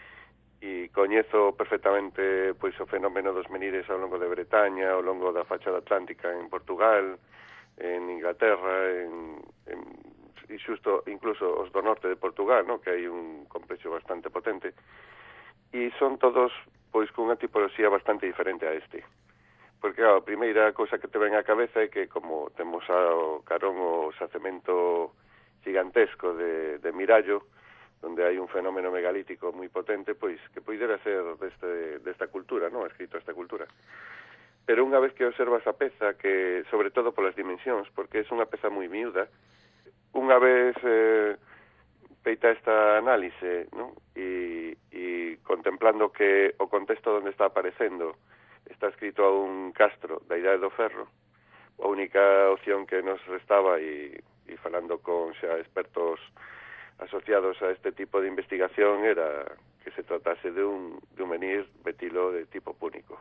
coñezo perfectamente pois o fenómeno dos menires ao longo de Bretaña, ao longo da fachada atlántica en Portugal, en Inglaterra, e xusto incluso os do norte de Portugal, no? Que hai un complexo bastante potente, e son todos pois cunha tipoloxía bastante diferente a este. Porque a primeira cousa que te ven á cabeza é que como temos ao carón o xacemento gigantesco de Mirallo, donde hai un fenómeno megalítico moi potente, pois que poidera ser desta cultura, non? Escrito esta cultura. Pero unha vez que observas a peza, que sobre todo polas dimensións, porque é unha peza moi miúda, unha vez feita esta análise, non? E contemplando que o contexto onde está aparecendo está escrito a un castro da Idade do Ferro, a única opción que nos restaba e falando con xa expertos asociados a este tipo de investigación era que se tratase de un menhir betilo de tipo púnico.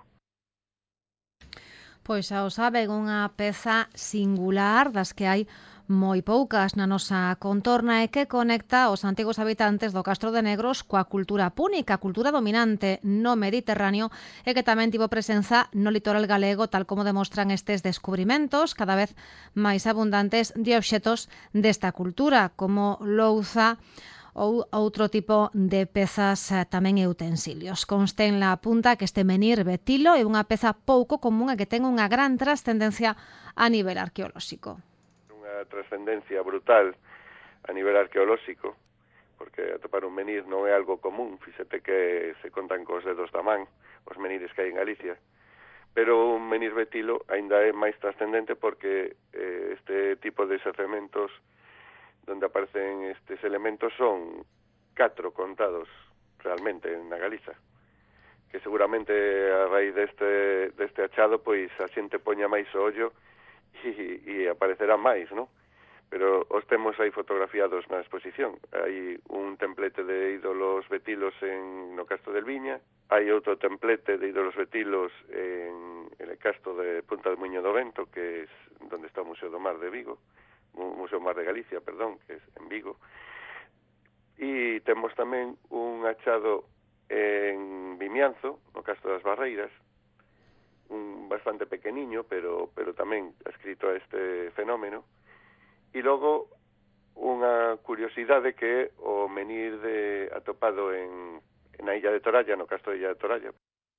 Pois xa o saben, unha peza singular das que hai moi poucas na nosa contorna e que conecta os antigos habitantes do Castro de Negros coa cultura púnica, cultura dominante no Mediterráneo e que tamén tivo presenza no litoral galego, tal como demostran estes descubrimentos cada vez máis abundantes de obxetos desta cultura, como louza ou outro tipo de pezas tamén e utensilios. Conste en la punta que este menhir betilo é unha peza pouco común e que ten unha gran trascendencia a nivel arqueolóxico. Unha trascendencia brutal a nivel arqueolóxico, porque atopar un menhir non é algo común, fíxate que se contan cos dedos da man os menhires que hai en Galicia, pero un menhir betilo aínda é máis trascendente porque este tipo de xacementos donde aparecen estes elementos son 4 contados realmente na Galiza, que seguramente a raíz deste achado pois a xente poña máis o ollo e aparecerá máis, non? Pero os temos aí fotografiados na exposición. Hai un templete de ídolos betilos no Castro del Viña, hai outro templete de ídolos betilos en el Castro de Punta del Muiño do Vento, que é donde está o Museo do Mar de Vigo, Museo Mar de Galicia, perdón, que é en Vigo. E temos tamén un achado en Vimianzo, no Castro das Barreiras, un bastante pequeniño, pero tamén escrito a este fenómeno. E logo unha curiosidade que é o menhir atopado na Illa de Toralla, no Castro de Illa de Toralla.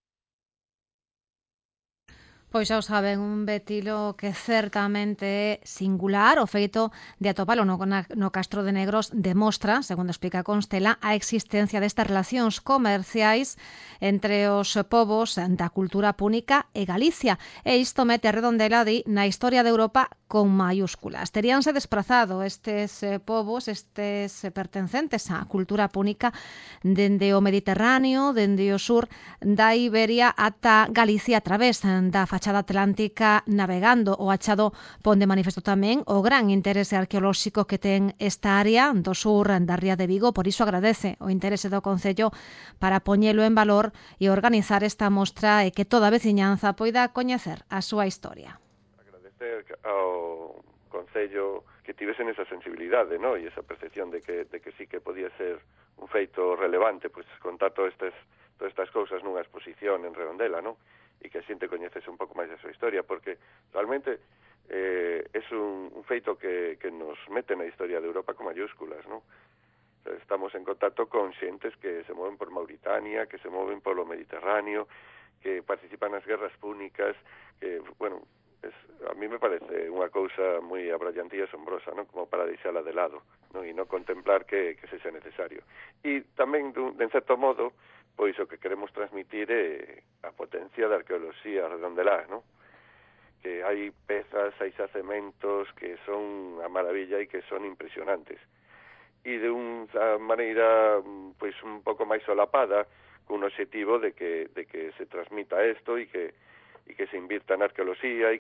Pois xa o saben, un betilo que certamente é singular. O feito de atopalo no Castro de Negros demostra, segundo explica Constela, a existencia destas relacións comerciais entre os povos da cultura púnica e Galicia. E isto mete a Redondela na historia de Europa con maiúsculas. Teríanse desplazado estes povos, estes pertencentes á cultura púnica, dende o Mediterráneo, dende o sur da Iberia ata Galicia a través da fachada atlántica navegando. O achado pon de manifesto tamén o gran interese arqueolóxico que ten esta área do sur da ría de Vigo, por iso agradece o interese do Concello para poñelo en valor e organizar esta mostra e que toda a veciñanza poida coñecer a súa historia. Agradecer ao Concello que tivesen esa sensibilidade, ¿no? E esa percepción de que sí que podía ser un feito relevante, pues contar todas estas cousas nunha exposición en Redondela, ¿no? E que a xente coñecese un pouco máis da súa historia, porque realmente é un feito que nos mete na historia de Europa con mayúsculas, ¿no? Estamos en contacto con xentes que se moven por Mauritania, que se moven polo Mediterráneo, que participan nas guerras púnicas, que, bueno, a mí me parece unha cousa moi abrallante e asombrosa, ¿no? Como para deixala de lado, ¿no? E non contemplar que sexa necesario. E tamén, de certo modo, pois o que queremos transmitir é a potencia da arqueoloxía redondelá, ¿no? Que hai pezas, hai xacementos que son a maravilla e que son impresionantes. E de unha maneira pois un pouco máis solapada, con un objetivo de que se transmita isto e que se invirta na arqueoloxía.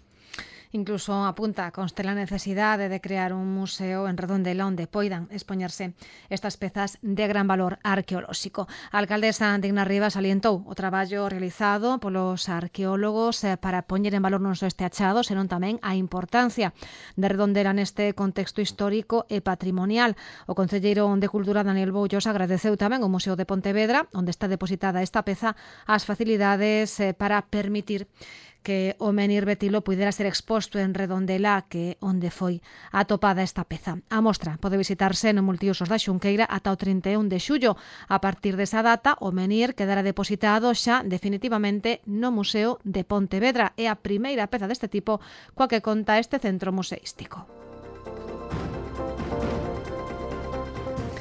Incluso apunta a Constela a necesidade de crear un museo en Redondela onde poidan expoñerse estas pezas de gran valor arqueolóxico. A alcaldesa Digna Rivas salientou o traballo realizado polos arqueólogos para poñer en valor non só este achado, senón tamén a importancia de Redondela neste contexto histórico e patrimonial. O concelleiro de Cultura Daniel Boullos agradeceu tamén ao Museo de Pontevedra, onde está depositada esta peza, as facilidades para permitir que o menhir betilo pudera ser exposto en Redondela, que onde foi atopada esta peza. A mostra pode visitarse no Multiusos da Xunqueira ata o 31 de xullo. A partir desa data, o menhir quedará depositado xa definitivamente no Museo de Pontevedra. É a primeira peza deste tipo coa que conta este centro museístico.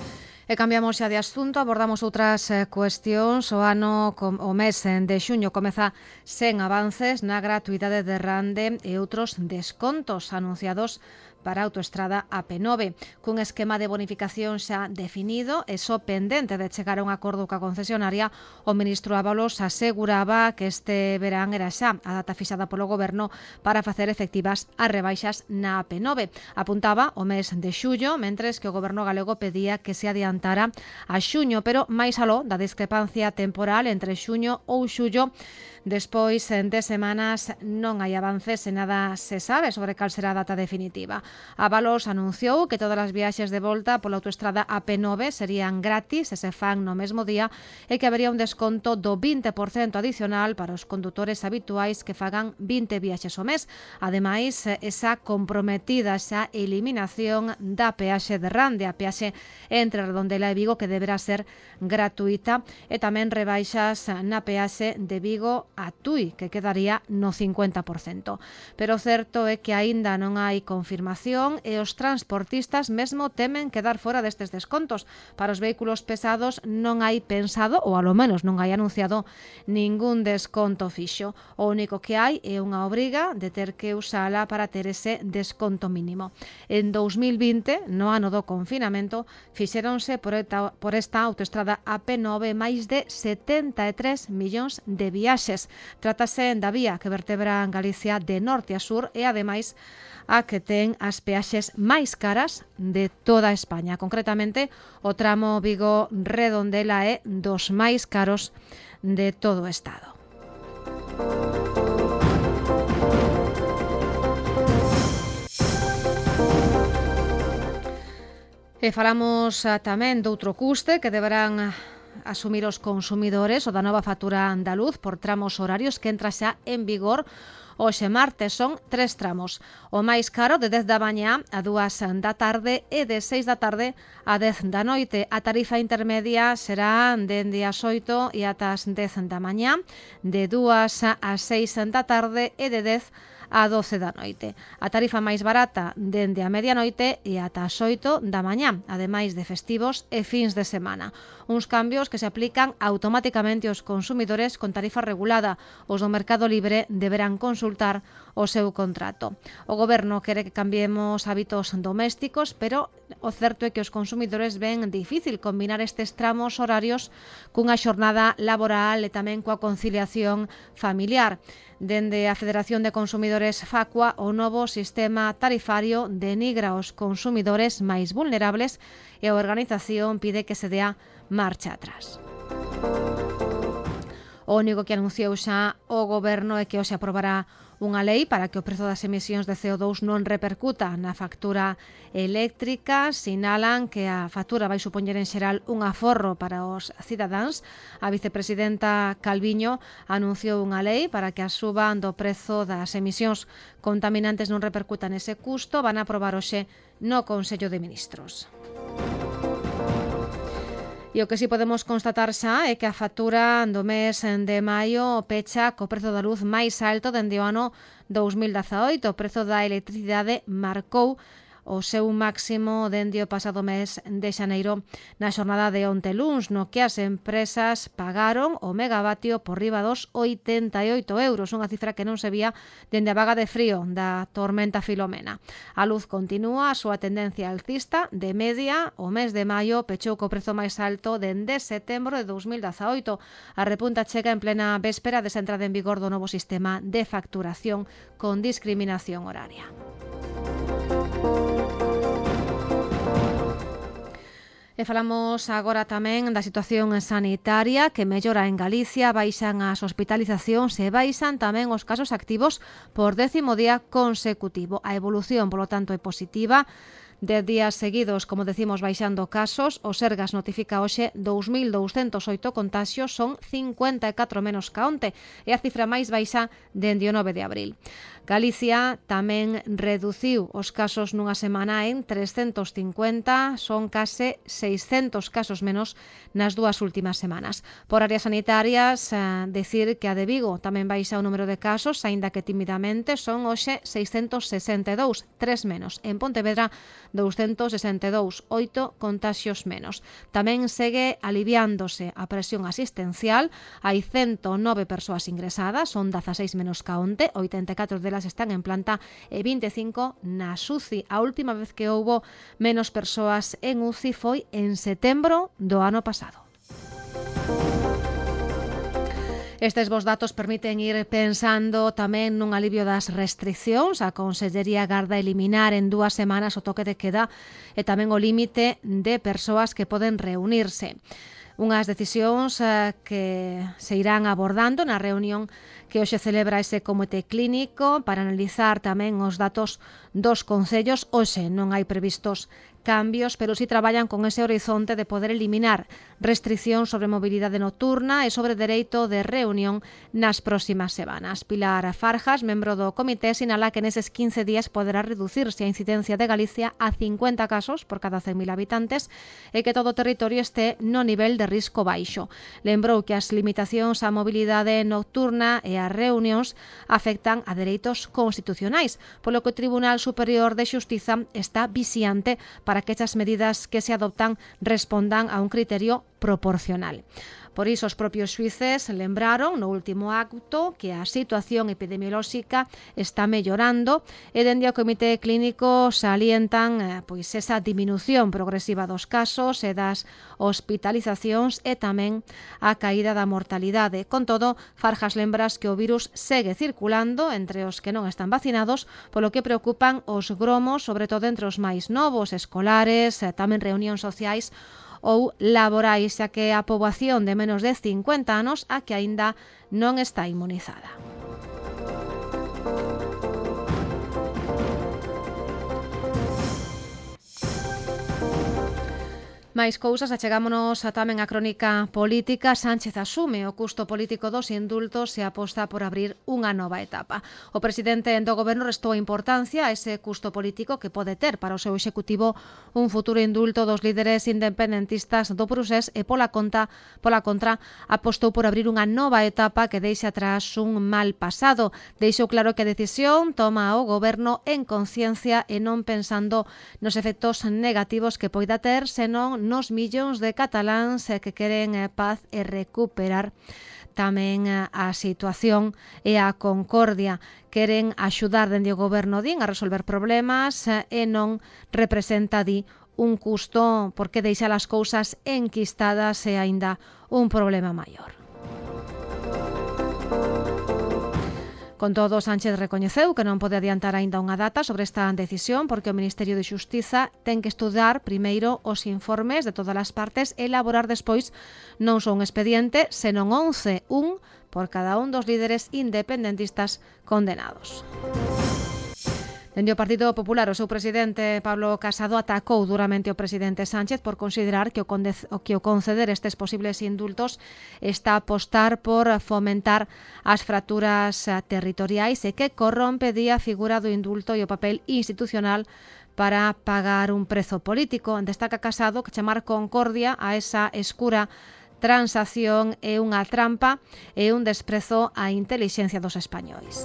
E cambiamos xa de asunto, abordamos outras cuestións. O mes de xuño comeza sen avances na gratuidade de Rande e outros descontos anunciados para a autoestrada AP9, cun esquema de bonificación xa definido e só pendente de chegar a un acordo coa concesionaria. O ministro Ábalos aseguraba que este verán era xa a data fixada polo Goberno para facer efectivas as rebaixas na AP9. Apuntaba o mes de xullo, mentres que o Goberno galego pedía que se adiantara a xuño, pero máis aló da discrepancia temporal entre xuño ou xullo, despois de semanas non hai avances e nada se sabe sobre cal será a data definitiva. Ábalos anunciou que todas as viaxes de volta pola autoestrada AP9 serían gratis e se fan no mesmo día e que habería un desconto do 20% adicional para os condutores habituais que fagan 20 viaxes ao mes. Ademais, esa comprometida xa eliminación da peaxe de Rande, a peaxe entre Redondela e Vigo, que deberá ser gratuita, e tamén rebaixas na peaxe de Vigo a Tui, que quedaría no 50%. Pero o certo é que aínda non hai confirmación e os transportistas mesmo temen quedar fora destes descontos. Para os vehículos pesados non hai pensado, ou alo menos non hai anunciado, ningún desconto fixo. O único que hai é unha obriga de ter que usala para ter ese desconto mínimo. En 2020, no ano do confinamento, fixéronse por esta autoestrada AP9 máis de 73 millóns de viaxes. Trátase da vía que vertebra Galicia de norte a sur e, ademais, a que ten as peaxes máis caras de toda España. Concretamente, o tramo Vigo-Redondela é dos máis caros de todo o Estado. E falamos tamén doutro custe que deberán asumir os consumidores, o da nova factura da luz por tramos horarios que entra xa en vigor hoxe martes. Son 3 tramos. O máis caro de 10 da mañá a 2 da tarde e de 6 da tarde a 10 da noite. A tarifa intermedia será dende as 8 e ata as 10 da mañá, de 2 a 6 da tarde e de 10 a 12 da noite. A tarifa máis barata dende a medianoite e ata as 8 da mañá, ademais de festivos e fins de semana. Uns cambios que se aplican automáticamente aos consumidores con tarifa regulada. Os do mercado libre deberán consultar o seu contrato. O Goberno quere que cambiemos hábitos domésticos, pero o certo é que os consumidores ven difícil combinar estes tramos horarios cunha xornada laboral e tamén coa conciliación familiar. Dende a Federación de Consumidores Facua, o novo sistema tarifario denigra os consumidores máis vulnerables e a organización pide que se dea marcha atrás. O único que anunciou xa o Goberno é que hoxe aprobará unha lei para que o prezo das emisións de CO2 non repercuta na factura eléctrica. Sinalan que a factura vai supoñer en xeral un aforro para os cidadáns. A vicepresidenta Calviño anunciou unha lei para que a suba do prezo das emisións contaminantes non repercuta nese custo. Van a aprobar hoxe no Consello de Ministros. E o que si podemos constatar xa é que a factura do mes de maio pecha co prezo da luz máis alto dende o ano 2018. O prezo da electricidade marcou o seu máximo dende o pasado mes de xaneiro na xornada de onte luns, no que as empresas pagaron o megavatio por riba dos 88 euros, unha cifra que non se vía dende a vaga de frío da tormenta Filomena. A luz continúa a súa tendencia alcista. De media, o mes de maio pechou co prezo máis alto dende setembro de 2018. A repunta chega en plena véspera desa entrada en vigor do novo sistema de facturación con discriminación horaria. E falamos agora tamén da situación sanitaria que mellora en Galicia. Baixan as hospitalizacións e baixan tamén os casos activos por 10º día consecutivo. A evolución, polo tanto, é positiva. 10 días seguidos, como decimos, baixando casos. O Sergas notifica hoxe 2.208 contaxios, son 54 menos ca onte, e a cifra máis baixa dende o 9 de abril. Galicia tamén reduciu os casos nunha semana en 350, son case 600 casos menos nas 2 últimas semanas. Por áreas sanitarias, decir que a de Vigo tamén baixa o número de casos, aínda que timidamente, son hoxe 662, 3 menos. En Pontevedra 262, 8 contaxios menos. Tamén segue aliviándose a presión asistencial. Hai 109 persoas ingresadas, son 16 menos ca onte, 84 delas están en planta e 25 na UCI. A última vez que houbo menos persoas en UCI foi en setembro do ano pasado. Estes vos datos permiten ir pensando tamén nun alivio das restriccións. A Consellería garda eliminar en 2 semanas o toque de queda e tamén o límite de persoas que poden reunirse. Unhas decisións que se irán abordando na reunión que hoxe celebra ese comité clínico para analizar tamén os datos dos concellos. Hoxe non hai previstos cambios, pero sí traballan con ese horizonte de poder eliminar restriccións sobre mobilidade nocturna e sobre dereito de reunión nas próximas semanas. Pilar Farjas, membro do comité, sinala que neses 15 días poderá reducirse a incidencia de Galicia a 50 casos por cada 100.000 habitantes e que todo o territorio este no nivel de risco baixo. Lembrou que as limitacións á mobilidade nocturna e as reunións afectan a dereitos constitucionais, polo que o Tribunal Superior de Xustiza está vixiante para que estas medidas que se adoptan respondan a un criterio proporcional. Por iso, os propios xuíces lembraron no último acto que a situación epidemiolóxica está mellorando e dende o comité clínico salientan pois esa diminución progresiva dos casos e das hospitalizacións e tamén a caída da mortalidade. Con todo, Farjas lembras que o virus segue circulando entre os que non están vacinados, polo que preocupan os gromos, sobre todo entre os máis novos, escolares, tamén reunións sociais ou laborais, xa que a poboación de menos de 50 anos a que aínda non está inmunizada. Máis cousas, achegámonos tamén a crónica política. Sánchez asume o custo político dos indultos e aposta por abrir unha nova etapa. O presidente do goberno restou importancia a ese custo político que pode ter para o seu executivo un futuro indulto dos líderes independentistas do Procés e pola contra apostou por abrir unha nova etapa que deixa atrás un mal pasado. Deixou claro que a decisión toma o goberno en conciencia e non pensando nos efectos negativos que poida ter, senón nos millóns de cataláns que queren paz e recuperar tamén a situación e a concordia. Queren axudar dende o goberno, din, a resolver problemas e non representa, di, un custo porque deixa as cousas enquistadas e aínda un problema maior. Con todo, Sánchez recoñeceu que non pode adiantar aínda unha data sobre esta decisión porque o Ministerio de Xustiza ten que estudar primeiro os informes de todas as partes e elaborar despois non só un expediente, senón 11, un por cada un dos líderes independentistas condenados. Dende o Partido Popular, o seu presidente Pablo Casado atacou duramente o presidente Sánchez por considerar que o conceder estes posibles indultos está a apostar por fomentar as fracturas territoriais e que corrompe a figura do indulto e o papel institucional para pagar un prezo político. Destaca Casado que chamar concordia a esa escura transacción é unha trampa e un desprezo á intelixencia dos españois.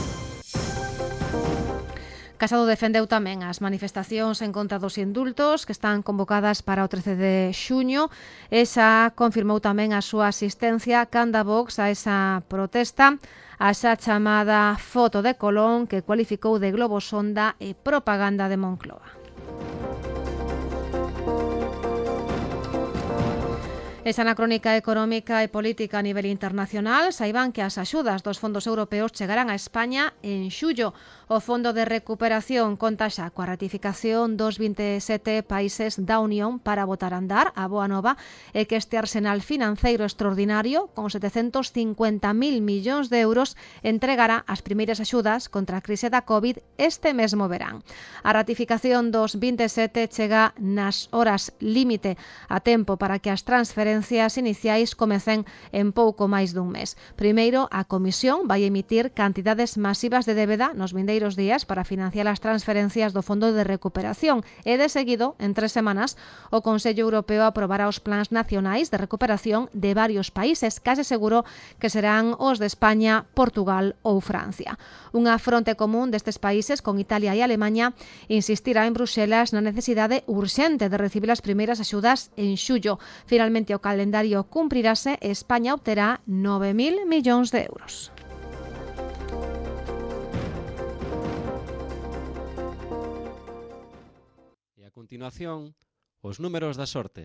Casado defendeu tamén as manifestacións en contra dos indultos que están convocadas para o 13 de xuño e xa confirmou tamén a súa asistencia canda Vox a esa protesta, a xa chamada foto de Colón que cualificou de globosonda e propaganda de Moncloa. Esa na crónica económica e política a nivel internacional, saiban que as axudas dos fondos europeos chegarán a España en xullo. O Fondo de Recuperación conta xa coa ratificación dos 27 países da Unión para botar a andar a boa nova e que este arsenal financeiro extraordinario, con 750.000 millóns de euros, entregará as primeiras axudas contra a crise da COVID este mesmo verán. A ratificación dos 27 chega nas horas límite a tempo para que as transferencias transferencias iniciais comecen en pouco máis dun mes. Primeiro, a Comisión vai emitir cantidades masivas de débeda nos vindeiros días para financiar as transferencias do Fondo de Recuperación e, de seguido, en 3 semanas, o Consello Europeo aprobará os plans nacionais de recuperación de varios países, case seguro que serán os de España, Portugal ou Francia. Unha fronte común destes países con Italia e Alemaña insistirá en Bruxelas na necesidade urxente de recibir as primeiras axudas en xullo. Finalmente, o calendario cumprirase e España obterá 9.000 millóns de euros. E a continuación, os números da sorte.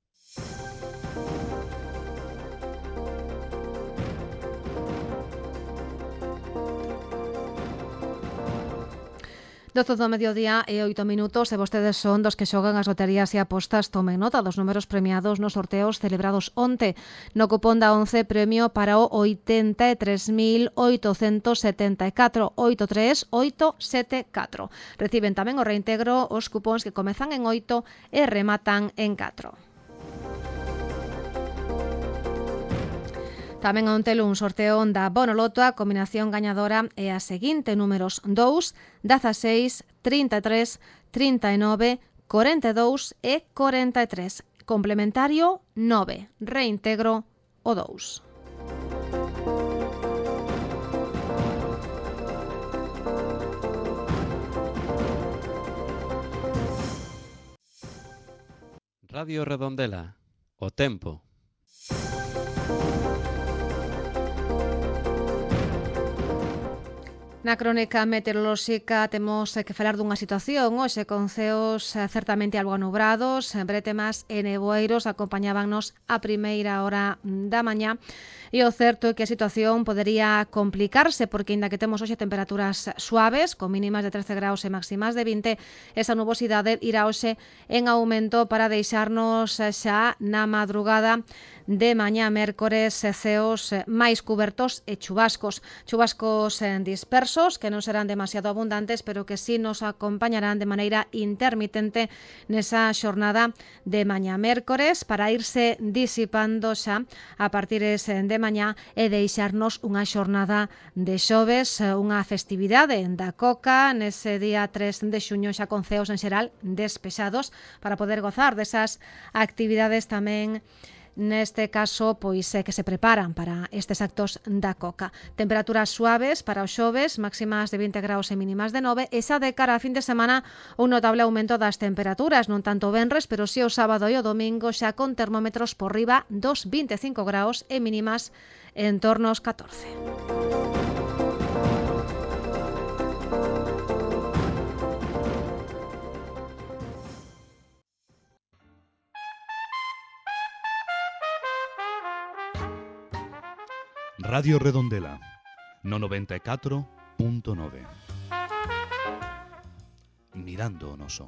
Doce do mediodía e 8 minutos e vostedes son dos que xogan as loterías e apostas. Tomen nota dos números premiados nos sorteos celebrados onte. No cupón da 11 premio para o 83.874 83874. Reciben tamén o reintegro os cupóns que comezan en 8 e rematan en 4. Tamén onte un sorteo da Bonoloto. A combinación gañadora é a seguinte: números 2, 16, 33, 39, 42 e 43. Complementario 9, reintegro o 2. Radio Redondela, o tempo. Na crónica meteorolóxica temos que falar dunha situación hoxe con ceos certamente algo anubrados, bretemas e nevoeiros acompañábannos a primeira hora da mañá. E o certo é que a situación podería complicarse porque, inda que temos hoxe temperaturas suaves, con mínimas de 13 graus e máximas de 20, esa nubosidade irá hoxe en aumento para deixarnos xa na madrugada de mañá mércores ceos máis cubertos e chubascos dispersos que non serán demasiado abundantes, pero que sí nos acompañarán de maneira intermitente nesa xornada de mañá mércores para irse disipando xa a partires de mañá e deixarnos unha xornada de xoves, unha festividade da coca nese día 3 de xuño xa con ceos en xeral despexados para poder gozar desas actividades tamén neste caso que se preparan para estes actos da coca. Temperaturas suaves para os xoves, máximas de 20 graus e mínimas de 9, e xa de cara a fin de semana un notable aumento das temperaturas, non tanto o venres, pero si o sábado e o domingo xa con termómetros por riba dos 25 graus e mínimas en torno aos 14. Radio Redondela, no 94.9. Mirando o noso.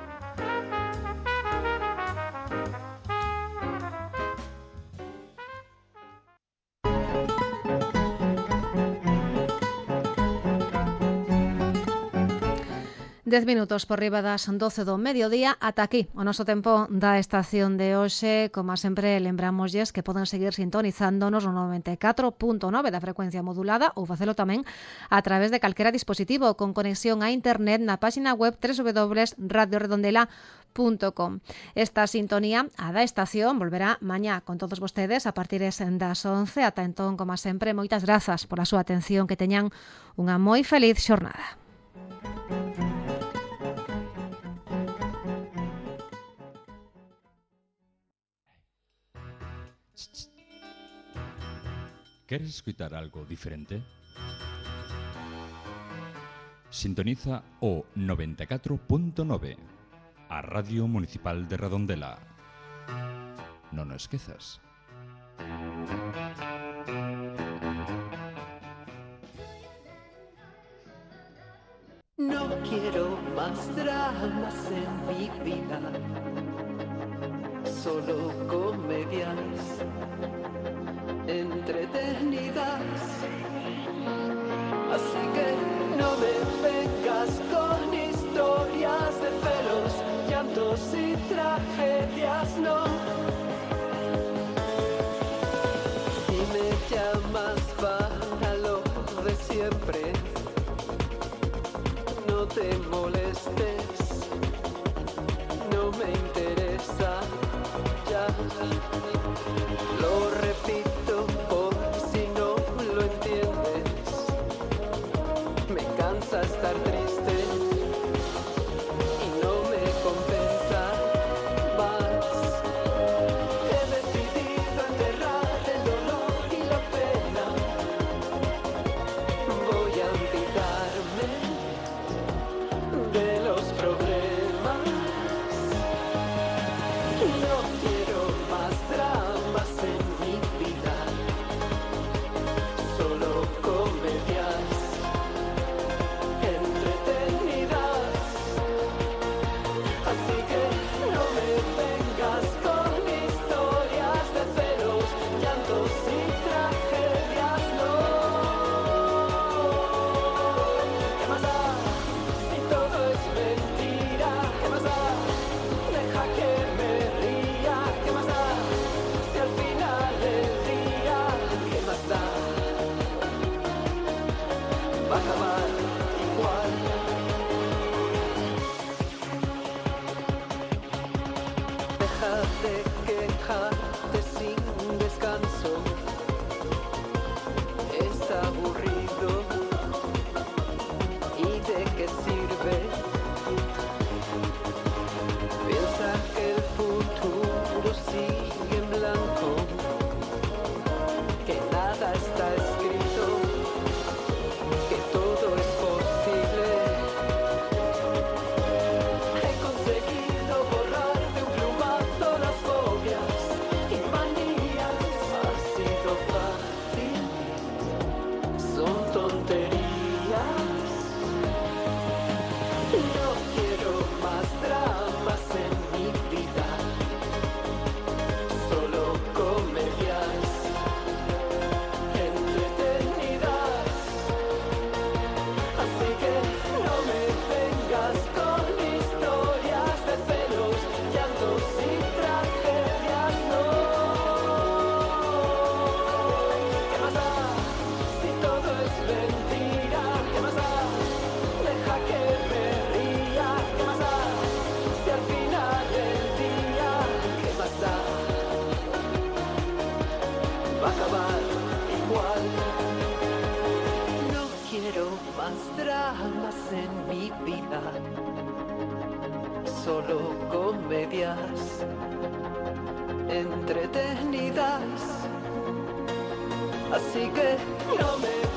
Dez minutos por riba das 12 do mediodía. Ata aquí o noso tempo da estación de hoxe. Como sempre, lembrámoslles que poden seguir sintonizándonos no 94.9 da frecuencia modulada ou facelo tamén a través de calquera dispositivo con conexión a internet na página web www.radioredondela.com. Esta sintonía, a da estación, volverá mañá con todos vostedes a partir das 11. Ata entón, como sempre, moitas grazas pola súa atención. Que teñan unha moi feliz xornada. ¿Queres escutar algo diferente? Sintoniza o 94.9, a Radio Municipal de Redondela. Non o esquezas. No quiero más dramas en mi vida, solo comedias entretenidas. Así que no me vengas con historias de celos, llantos y tragedias, no. te molestes, no me interesa ya. Lo repito por si no lo entiendes. Me cansa estar triste y no me compensa más. He decidido enterrar el dolor y la pena. Voy a olvidarme de los problemas. No quiero más dramas en mi vida, solo comedias entretenidas. Así que no me vengas con historias de celos, llantos y tragedias, no. ¿Qué más da si todo es mentira? ¿Qué más da? Deja que me ría. ¿Qué más da si al final del día? ¿Qué más da? Va a acabar igual. Deja de quejarte sin descanso. Es aburrido. ¿Y de qué sirve? Piensa que el futuro sigue en blanco, que nada está escrito, que todo es posible. He conseguido borrar de un plumazo las fobias y manías. Ha sido fácil, son tonterías. No quiero más dramas en mi vida, solo comedias entretenidas. Así que no me vengas con historias de celos, llantos y tragedias, no. ¿Qué más da si todo es mentira? ¿Qué más da? Deja que me ría. ¿Qué más da si al final del día? ¿Qué más da? Va a acabar igual. No quiero más dramas en mi vida, solo comedias entretenidas. Así que no me